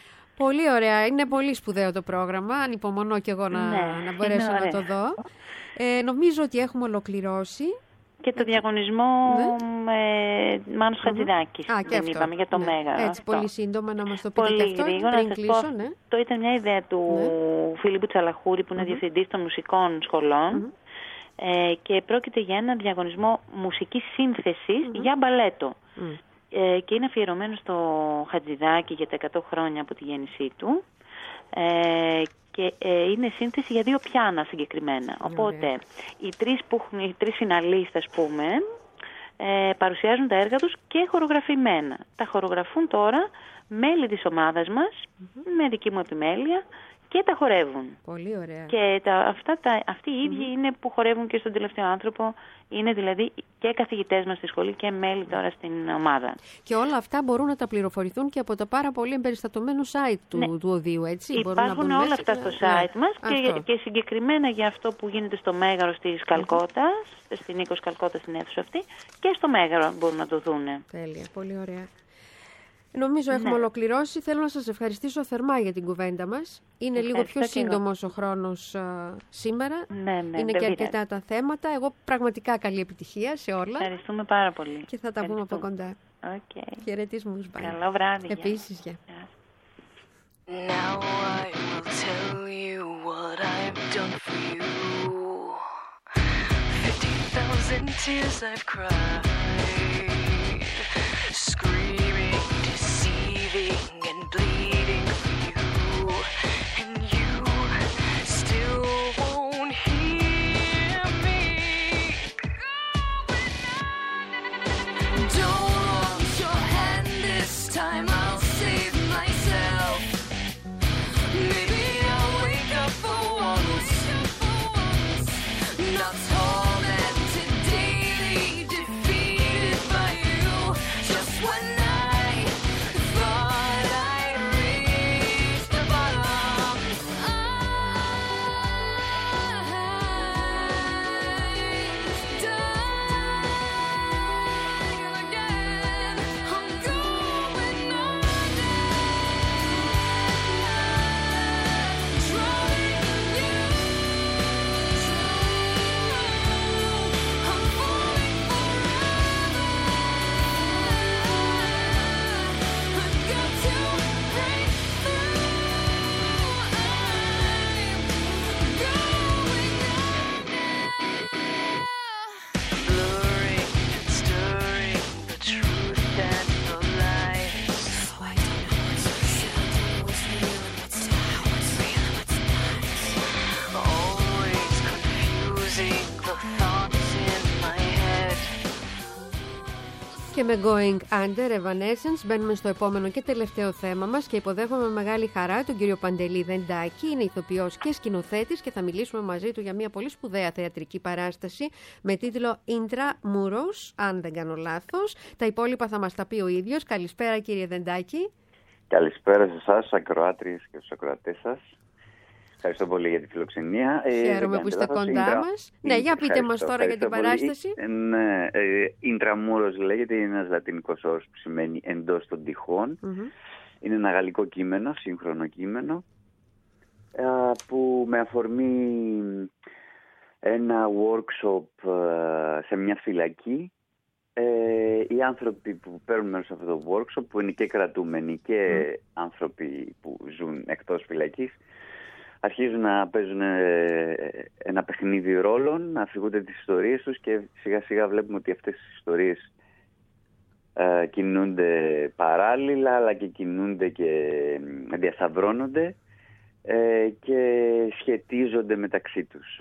Πολύ ωραία. Είναι πολύ σπουδαίο το πρόγραμμα. Ανυπομονώ κι εγώ να μπορέσω να το δω. Νομίζω ότι έχουμε ολοκληρώσει. Και το διαγωνισμό Μάνος Χατζηδάκης. Δεν είπαμε για το Μέγαρο. Έτσι, πολύ σύντομα να μας το πείτε πολύ και αυτό. Γρήγορα, πριν κλείσω, ναι. Το ήταν μια ιδέα του Φίλιππου Τσαλαχούρη, που είναι διευθυντής των μουσικών σχολών. Και πρόκειται για ένα διαγωνισμό μουσικής σύνθεσης για μπαλέτο. Και είναι αφιερωμένο στο Χατζηδάκη για τα 100 χρόνια από τη γέννησή του. Και είναι σύνθεση για 2 πιάνα συγκεκριμένα. Οπότε οι τρεις φιναλίστες, ας πούμε, παρουσιάζουν τα έργα τους και χορογραφημένα. Τα χορογραφούν τώρα μέλη της ομάδας μας, με δική μου επιμέλεια, και τα χορεύουν. Πολύ ωραία. Και αυτοί οι ίδιοι είναι που χορεύουν και στον Τελευταίο Άνθρωπο. Είναι δηλαδή και καθηγητές μας στη σχολή και μέλη τώρα στην ομάδα. Και όλα αυτά μπορούν να τα πληροφορηθούν και από το πάρα πολύ εμπεριστατωμένο site του οδείου, έτσι. Υπάρχουν όλα αυτά στο site μας και συγκεκριμένα για αυτό που γίνεται στο Μέγαρο της Καλκώτας, στην Νίκος Καλκώτα, στην αίθουσα αυτή, και στο Μέγαρο μπορούν να το δούνε. Τέλεια, πολύ ωραία. Νομίζω έχουμε ολοκληρώσει. Θέλω να σας ευχαριστήσω θερμά για την κουβέντα μας. Είναι λίγο πιο σύντομος ο χρόνος σήμερα. Είναι και αρκετά τα θέματα. Εγώ πραγματικά καλή επιτυχία σε όλα. Ευχαριστούμε πάρα πολύ. Και θα τα πούμε από κοντά. Χαιρετισμούς. Καλό βράδυ. Επίσης, γεια. Now I will tell you what I've done for you. 50,000 tears I've cried, screaming, deceiving and bleeding for you, and you still won't hear me. Don't want your hand this time, I'll save myself. Maybe I'll wake up for once, not tormented daily, defeated by you. Just when I thought I reached the bottom, I dive again. I'm going under, drowning in you. I'm falling forever. I've got to break through. Blurring and stirring the truth and the lies. So I don't know what's real, what's real, what's not, what's real, what's not. Always confusing the thoughts in my head. Και με Going Under, Evanescence, μπαίνουμε στο επόμενο και τελευταίο θέμα μας και υποδέχομαι με μεγάλη χαρά τον κύριο Παντελή Δεντάκη. Είναι ηθοποιός και σκηνοθέτης και θα μιλήσουμε μαζί του για μια πολύ σπουδαία θεατρική παράσταση με τίτλο Intramuros, αν δεν κάνω λάθος. Τα υπόλοιπα θα μας τα πει ο ίδιος. Καλησπέρα, κύριε Δεντάκη. Καλησπέρα σε εσάς, ακροάτριες και στους ακροατές σας. Ευχαριστώ πολύ για τη φιλοξενία. Χαίρομαι που είστε κοντά μας. Ναι, για πείτε μας τώρα για την παράσταση. Ναι, Intramuros λέγεται, είναι ένας λατινικός όρος που σημαίνει εντός των τυχών. Είναι ένα γαλλικό κείμενο, σύγχρονο κείμενο, που με αφορμή ένα workshop σε μια φυλακή, οι άνθρωποι που παίρνουν μέρος σε αυτό το workshop, που είναι και κρατούμενοι και άνθρωποι που ζουν εκτός φυλακής, αρχίζουν να παίζουν ένα παιχνίδι ρόλων, να αφηγούνται τις ιστορίες τους και σιγά σιγά βλέπουμε ότι αυτές τις ιστορίες κινούνται παράλληλα, αλλά και κινούνται και διασταυρώνονται και σχετίζονται μεταξύ τους.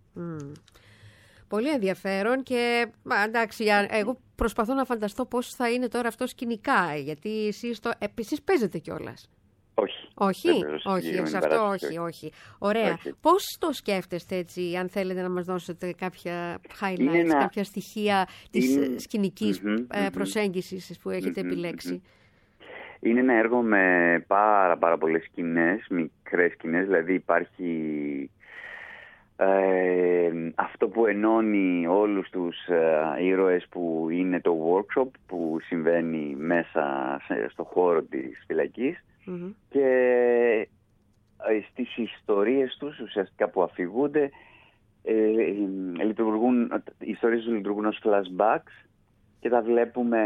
Πολύ ενδιαφέρον και εντάξει, εγώ προσπαθώ να φανταστώ πώς θα είναι τώρα αυτό σκηνικά, γιατί εσείς παίζετε κιόλας. Όχι, σε αυτό όχι. Ωραία. Όχι. Πώς το σκέφτεστε έτσι, αν θέλετε να μας δώσετε κάποια highlights, κάποια στοιχεία της σκηνικής προσέγγισης που έχετε επιλέξει? Είναι ένα έργο με πάρα πολλές σκηνές, μικρές σκηνές, δηλαδή υπάρχει αυτό που ενώνει όλους τους ήρωες που είναι το workshop που συμβαίνει μέσα στο χώρο της φυλακής. και στις ιστορίες τους ουσιαστικά που αφηγούνται οι ιστορίες τους λειτουργούν ως flashbacks και τα βλέπουμε,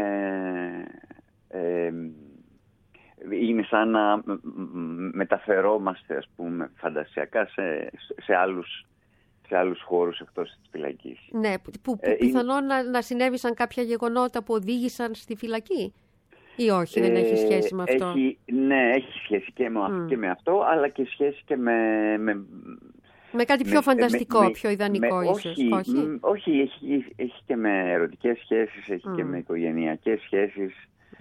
είναι σαν να μεταφερόμαστε, ας πούμε, φαντασιακά σε άλλους χώρους εκτός της φυλακής. Ναι, που πιθανόν να συνέβησαν κάποια γεγονότα που οδήγησαν στη φυλακή ή όχι, δεν έχει σχέση με αυτό? Έχει σχέση και με αυτό, αλλά και σχέση και με κάτι πιο φανταστικό, πιο ιδανικό ίσως. Όχι, έχει και με ερωτικές σχέσεις, έχει και με οικογενειακές σχέσεις.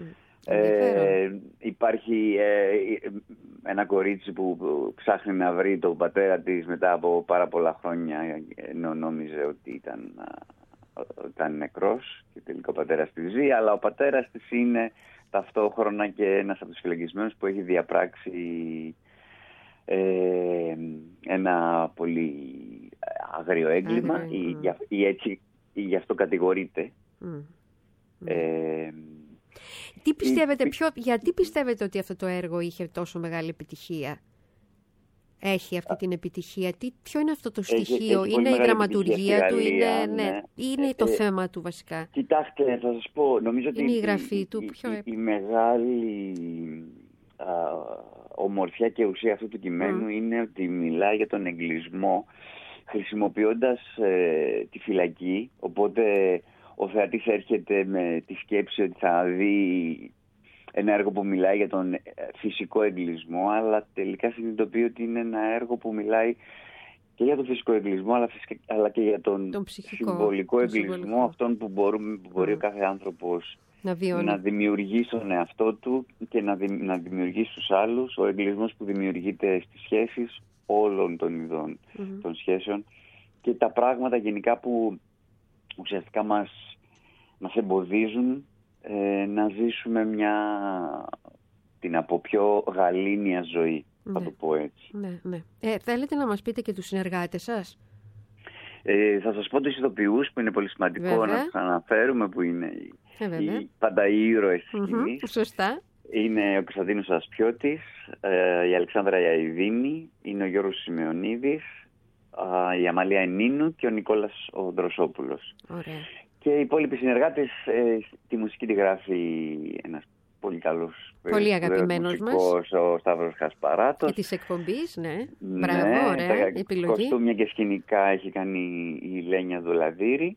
Υπάρχει ένα κορίτσι που ψάχνει να βρει τον πατέρα της μετά από πάρα πολλά χρόνια, ενώ νόμιζε ότι ήταν νεκρός και τελικά ο πατέρας της ζει, αλλά ο πατέρας της είναι ταυτόχρονα και ένας από τους φυλακισμένους που έχει διαπράξει ένα πολύ άγριο έγκλημα ή έτσι γι' αυτό κατηγορείται. Γιατί πιστεύετε ότι αυτό το έργο είχε τόσο μεγάλη επιτυχία? Έχει αυτή την επιτυχία? Ποιο είναι αυτό το στοιχείο? Είναι η δραματουργία του? Είναι το θέμα του βασικά? Κοιτάξτε, θα σας πω, νομίζω ότι είναι η γραφή του? Η μεγάλη ομορφιά και ουσία αυτού του κειμένου είναι ότι μιλάει για τον εγκλισμό χρησιμοποιώντας τη φυλακή, οπότε ο θεατής έρχεται με τη σκέψη ότι θα δει ένα έργο που μιλάει για τον φυσικό εγκλισμό, αλλά τελικά συνειδητοποιεί ότι είναι ένα έργο που μιλάει και για τον φυσικό εγκλισμό, αλλά και για τον συμβολικό εγκλισμό, αυτόν που μπορεί ο κάθε άνθρωπος να δημιουργεί στον εαυτό του και να δημιουργεί στους άλλους. Ο εγκλισμός που δημιουργείται στις σχέσεις όλων των ειδών των σχέσεων και τα πράγματα γενικά που ουσιαστικά μας εμποδίζουν να ζήσουμε την από πιο γαλήνια ζωή, θα το πω έτσι. Ναι. Θέλετε να μας πείτε και τους συνεργάτες σας? Θα σας πω τους ηθοποιούς που είναι πολύ σημαντικό να τους αναφέρουμε, που είναι πάντα οι ήρωες της σκηνής. Σωστά. Είναι ο Κωνσταντίνος Ασπιώτης, η Αλεξάνδρα Ιαϊδίνη, είναι ο Γιώργος Σημεωνίδης, η Αμαλία Ενίνου και ο Νικόλας ο Δροσόπουλος. Ωραία. Και οι υπόλοιποι συνεργάτες, τη μουσική τη γράφει ένας πολύ καλός, πολύ αγαπημένος μας, ο Σταύρος Χασπαράτος. Και της εκπομπής, ναι. Μπράβο, ωραία επιλογή. Κοστούμια και σκηνικά έχει κάνει η Λένια Δολαδύρη.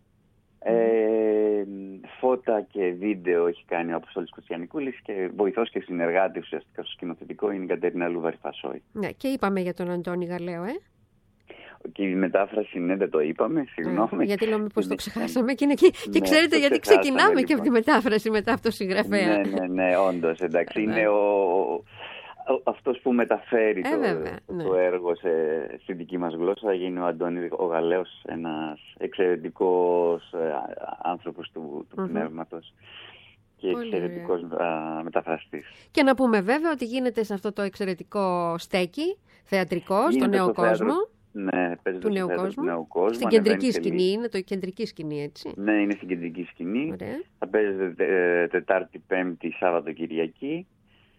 Φώτα και βίντεο έχει κάνει ο Αποστόλης Κωστιανικούλης και βοηθός και συνεργάτη ουσιαστικά στο σκηνοθετικό είναι η Κατερίνα Λουβαρη-Φασόη. Ναι, και είπαμε για τον Αντώνη Γαλέο, Και η μετάφραση, ναι, δεν το είπαμε, συγγνώμη. Γιατί λέμε πως το ξεχάσαμε και ξέρετε γιατί ξεκινάμε και από τη μετάφραση μετά από το συγγραφέα. Ναι, όντως, εντάξει. Είναι αυτός που μεταφέρει το έργο στη δική μας γλώσσα. Θα γίνει ο Αντώνης ο Γαλέος, ένας εξαιρετικός άνθρωπος του πνεύματος και εξαιρετικός μεταφραστής. Και να πούμε βέβαια ότι γίνεται σε αυτό το εξαιρετικό στέκι θεατρικό, στο Νέο Κόσμο. Ναι, παίζεται του Νέου Κόσμου. Στην κεντρική σκηνή, είναι το κεντρική σκηνή, έτσι. Ναι, είναι στην κεντρική σκηνή. Ωραία. Θα παίζεται Τετάρτη, Πέμπτη, Σάββατο, Κυριακή.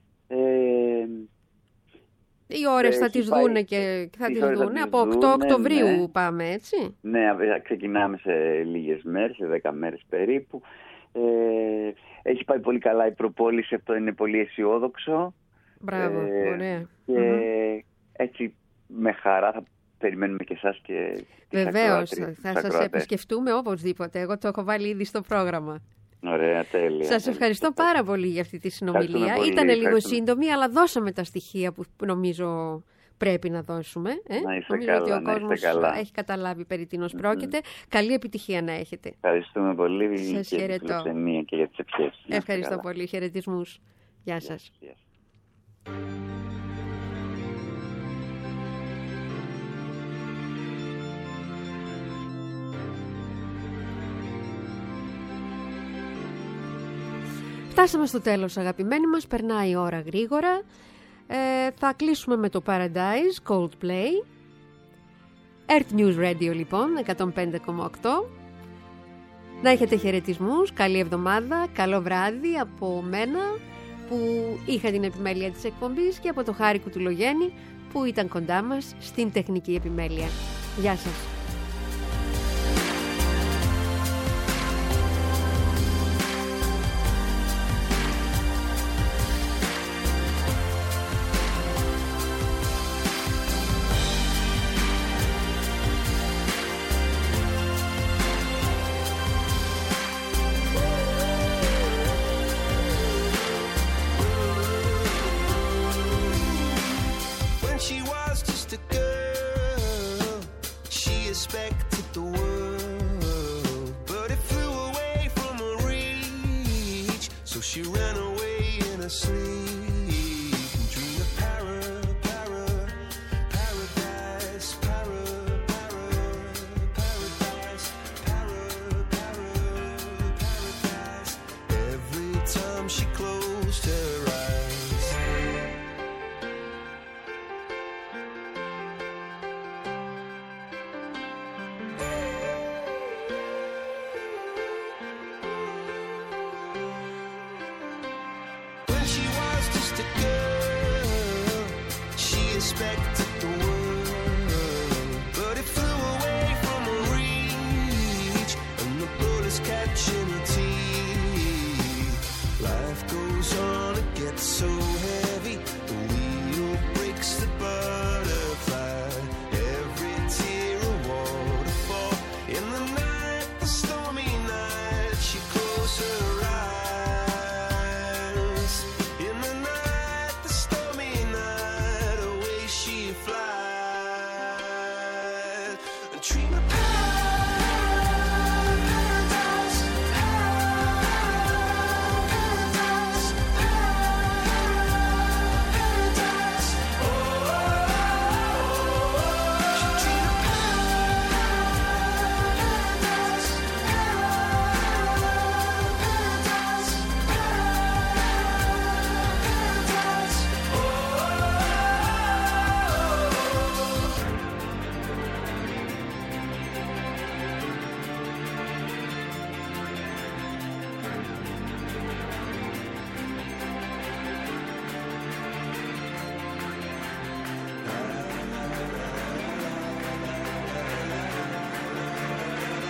Οι ώρες θα τις δούνε και θα τις δούνε. Από 8 Οκτωβρίου πάμε, έτσι. Ναι, ξεκινάμε σε λίγες μέρες, σε 10 μέρες περίπου. Έχει πάει πολύ καλά η προπόληση, αυτό είναι πολύ αισιόδοξο. Μπράβο, ωραία. Και έτσι με χαρά θα περιμένουμε και εσάς και τις βεβαίως, θα σας επισκεφτούμε οπωσδήποτε. Εγώ το έχω βάλει ήδη στο πρόγραμμα. Ωραία, τέλεια. Σας ευχαριστώ πάρα πολύ για αυτή τη συνομιλία. Ήταν λίγο σύντομη, αλλά δώσαμε τα στοιχεία που νομίζω πρέπει να δώσουμε. Νομίζω ότι ο κόσμος έχει καταλάβει περί τίνος πρόκειται. Καλή επιτυχία να έχετε. Ευχαριστούμε πολύ. Σας χαιρετώ. Και για τις ευχές. Ευχαριστώ πολύ. Χαιρετισμούς. Γεια σας. Φτάσαμε στο τέλος, αγαπημένοι μας, περνάει η ώρα γρήγορα. Θα κλείσουμε με το Paradise, Coldplay. Earth News Radio λοιπόν, 105,8. Να έχετε χαιρετισμούς, καλή εβδομάδα, καλό βράδυ από μένα που είχα την επιμέλεια της εκπομπής και από το Χάρη Κουτουλογέννη που ήταν κοντά μας στην τεχνική επιμέλεια. Γεια σας.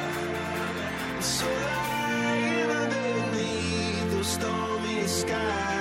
So lying underneath those stormy skies.